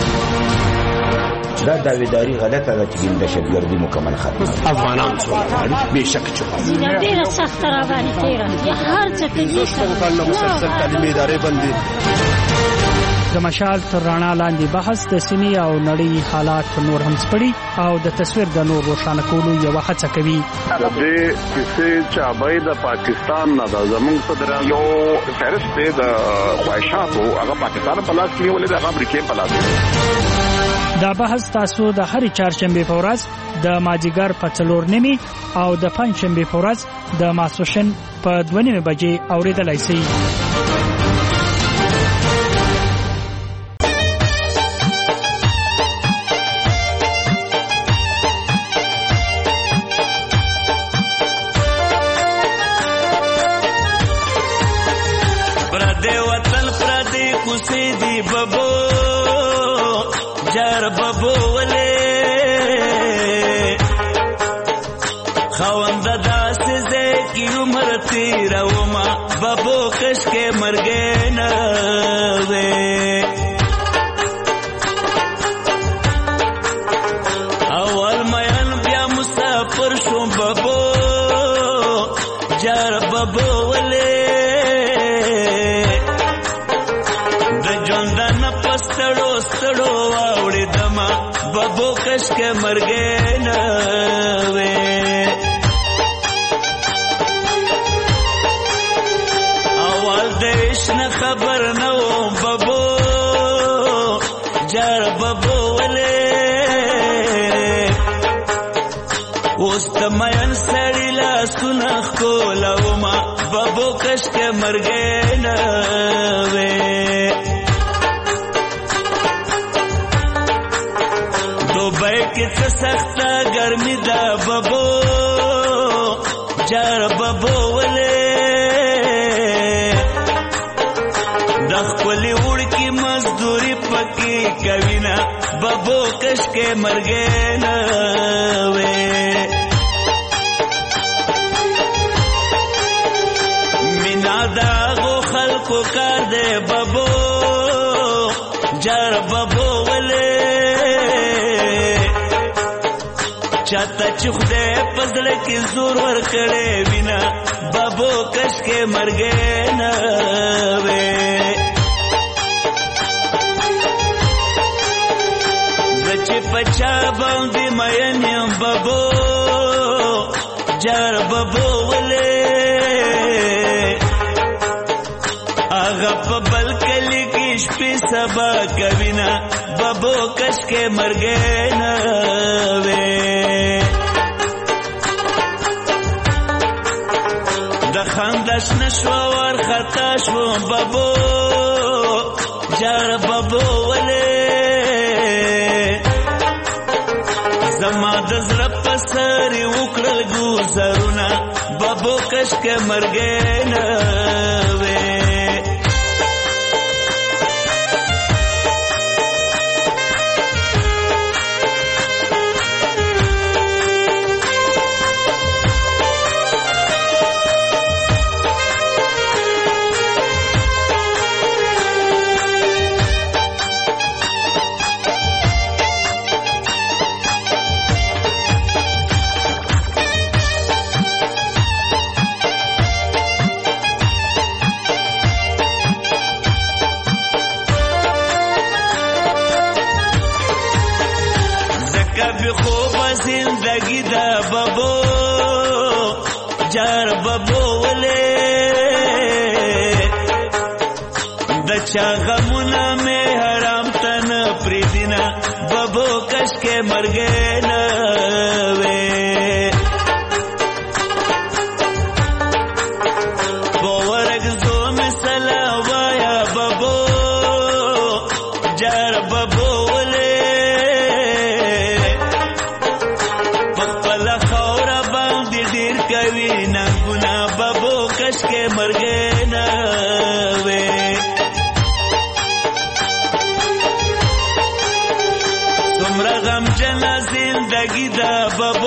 دا داویداری غلطه ده چې د دهشتګردي مکمل ختمه افغانان څو غواړي بهشکه چې غواړي ډېره سخته راباندې تېره یا هر څه کوي کله مسلسل تعلیمي ادارې بندي. د مشال تر رڼا لاندې بحث د سیمې او نړۍ حالات نور هم سپړي او د تصویر د نور روښانه کولو یوه هڅه کوي. د دې کیسې چابۍ د پاکستان نه د زمونږ صدر یو فهرست دی د خواهشاتو، هغه پاکستان په لاس کې نیولې ده، هغه امریکا په لاس کې. دا بحث تاسو د هرې چهارشنبې په ورځ د مازدیګر په څلور نیمې او د پنجشنبې په ورځ د ماسپښین په دوه نیمې بجې اورېدلی شئ. پردې وطن پردې کوڅې دی ببو جار ببو ولې خوند داسې زه کی عمر تیروما ببو کش کې مرګ نه وې اول مېن بیا مسافر شوم ببو جار ببو ولې ستړو ستړو واوړې دما ببو کش کې مرګ نه وې اول دیش نه خبر نه و ببو جار ببو ولې اوس د مین سړی لاسونه ښکلومه ببو کش کې مرګ نه وې دوبئی کې څه سخته ګرمي ده ببو جار ببو ولې د خپلې وړکې مزدوري پکې کوي نه ببو کش کې مرګ نه وې مینا د هغو خلکو کار دی ببو جار ببو ولې چاته چې خدای په زړه کې زور ورکړی وینا بابو کش کې مرګ نه وې زه چې په چا باندې مین یم بابو جار بابو ولې هغه په بل کلي کې شپې سبا کوي نه بابو کش کې مرګ نه وې خندش نشو ور خطا شو بابو جار بابو ولې زما د زړه په سر وکړل ګوزرونه بابو کش کې مرګ نه وې زندگی دا بابو جار بابو ولې شاغمونه مې حرام تن پریدینا ببو کش کې مرګ نه وې بورګ زو مثلا وایا ببو جار ببو ولې خپل خور باندې ډیر کوي نه ګنا ببو کش کې مرګ نه وې تمرا غم جنا زندگی دا ببو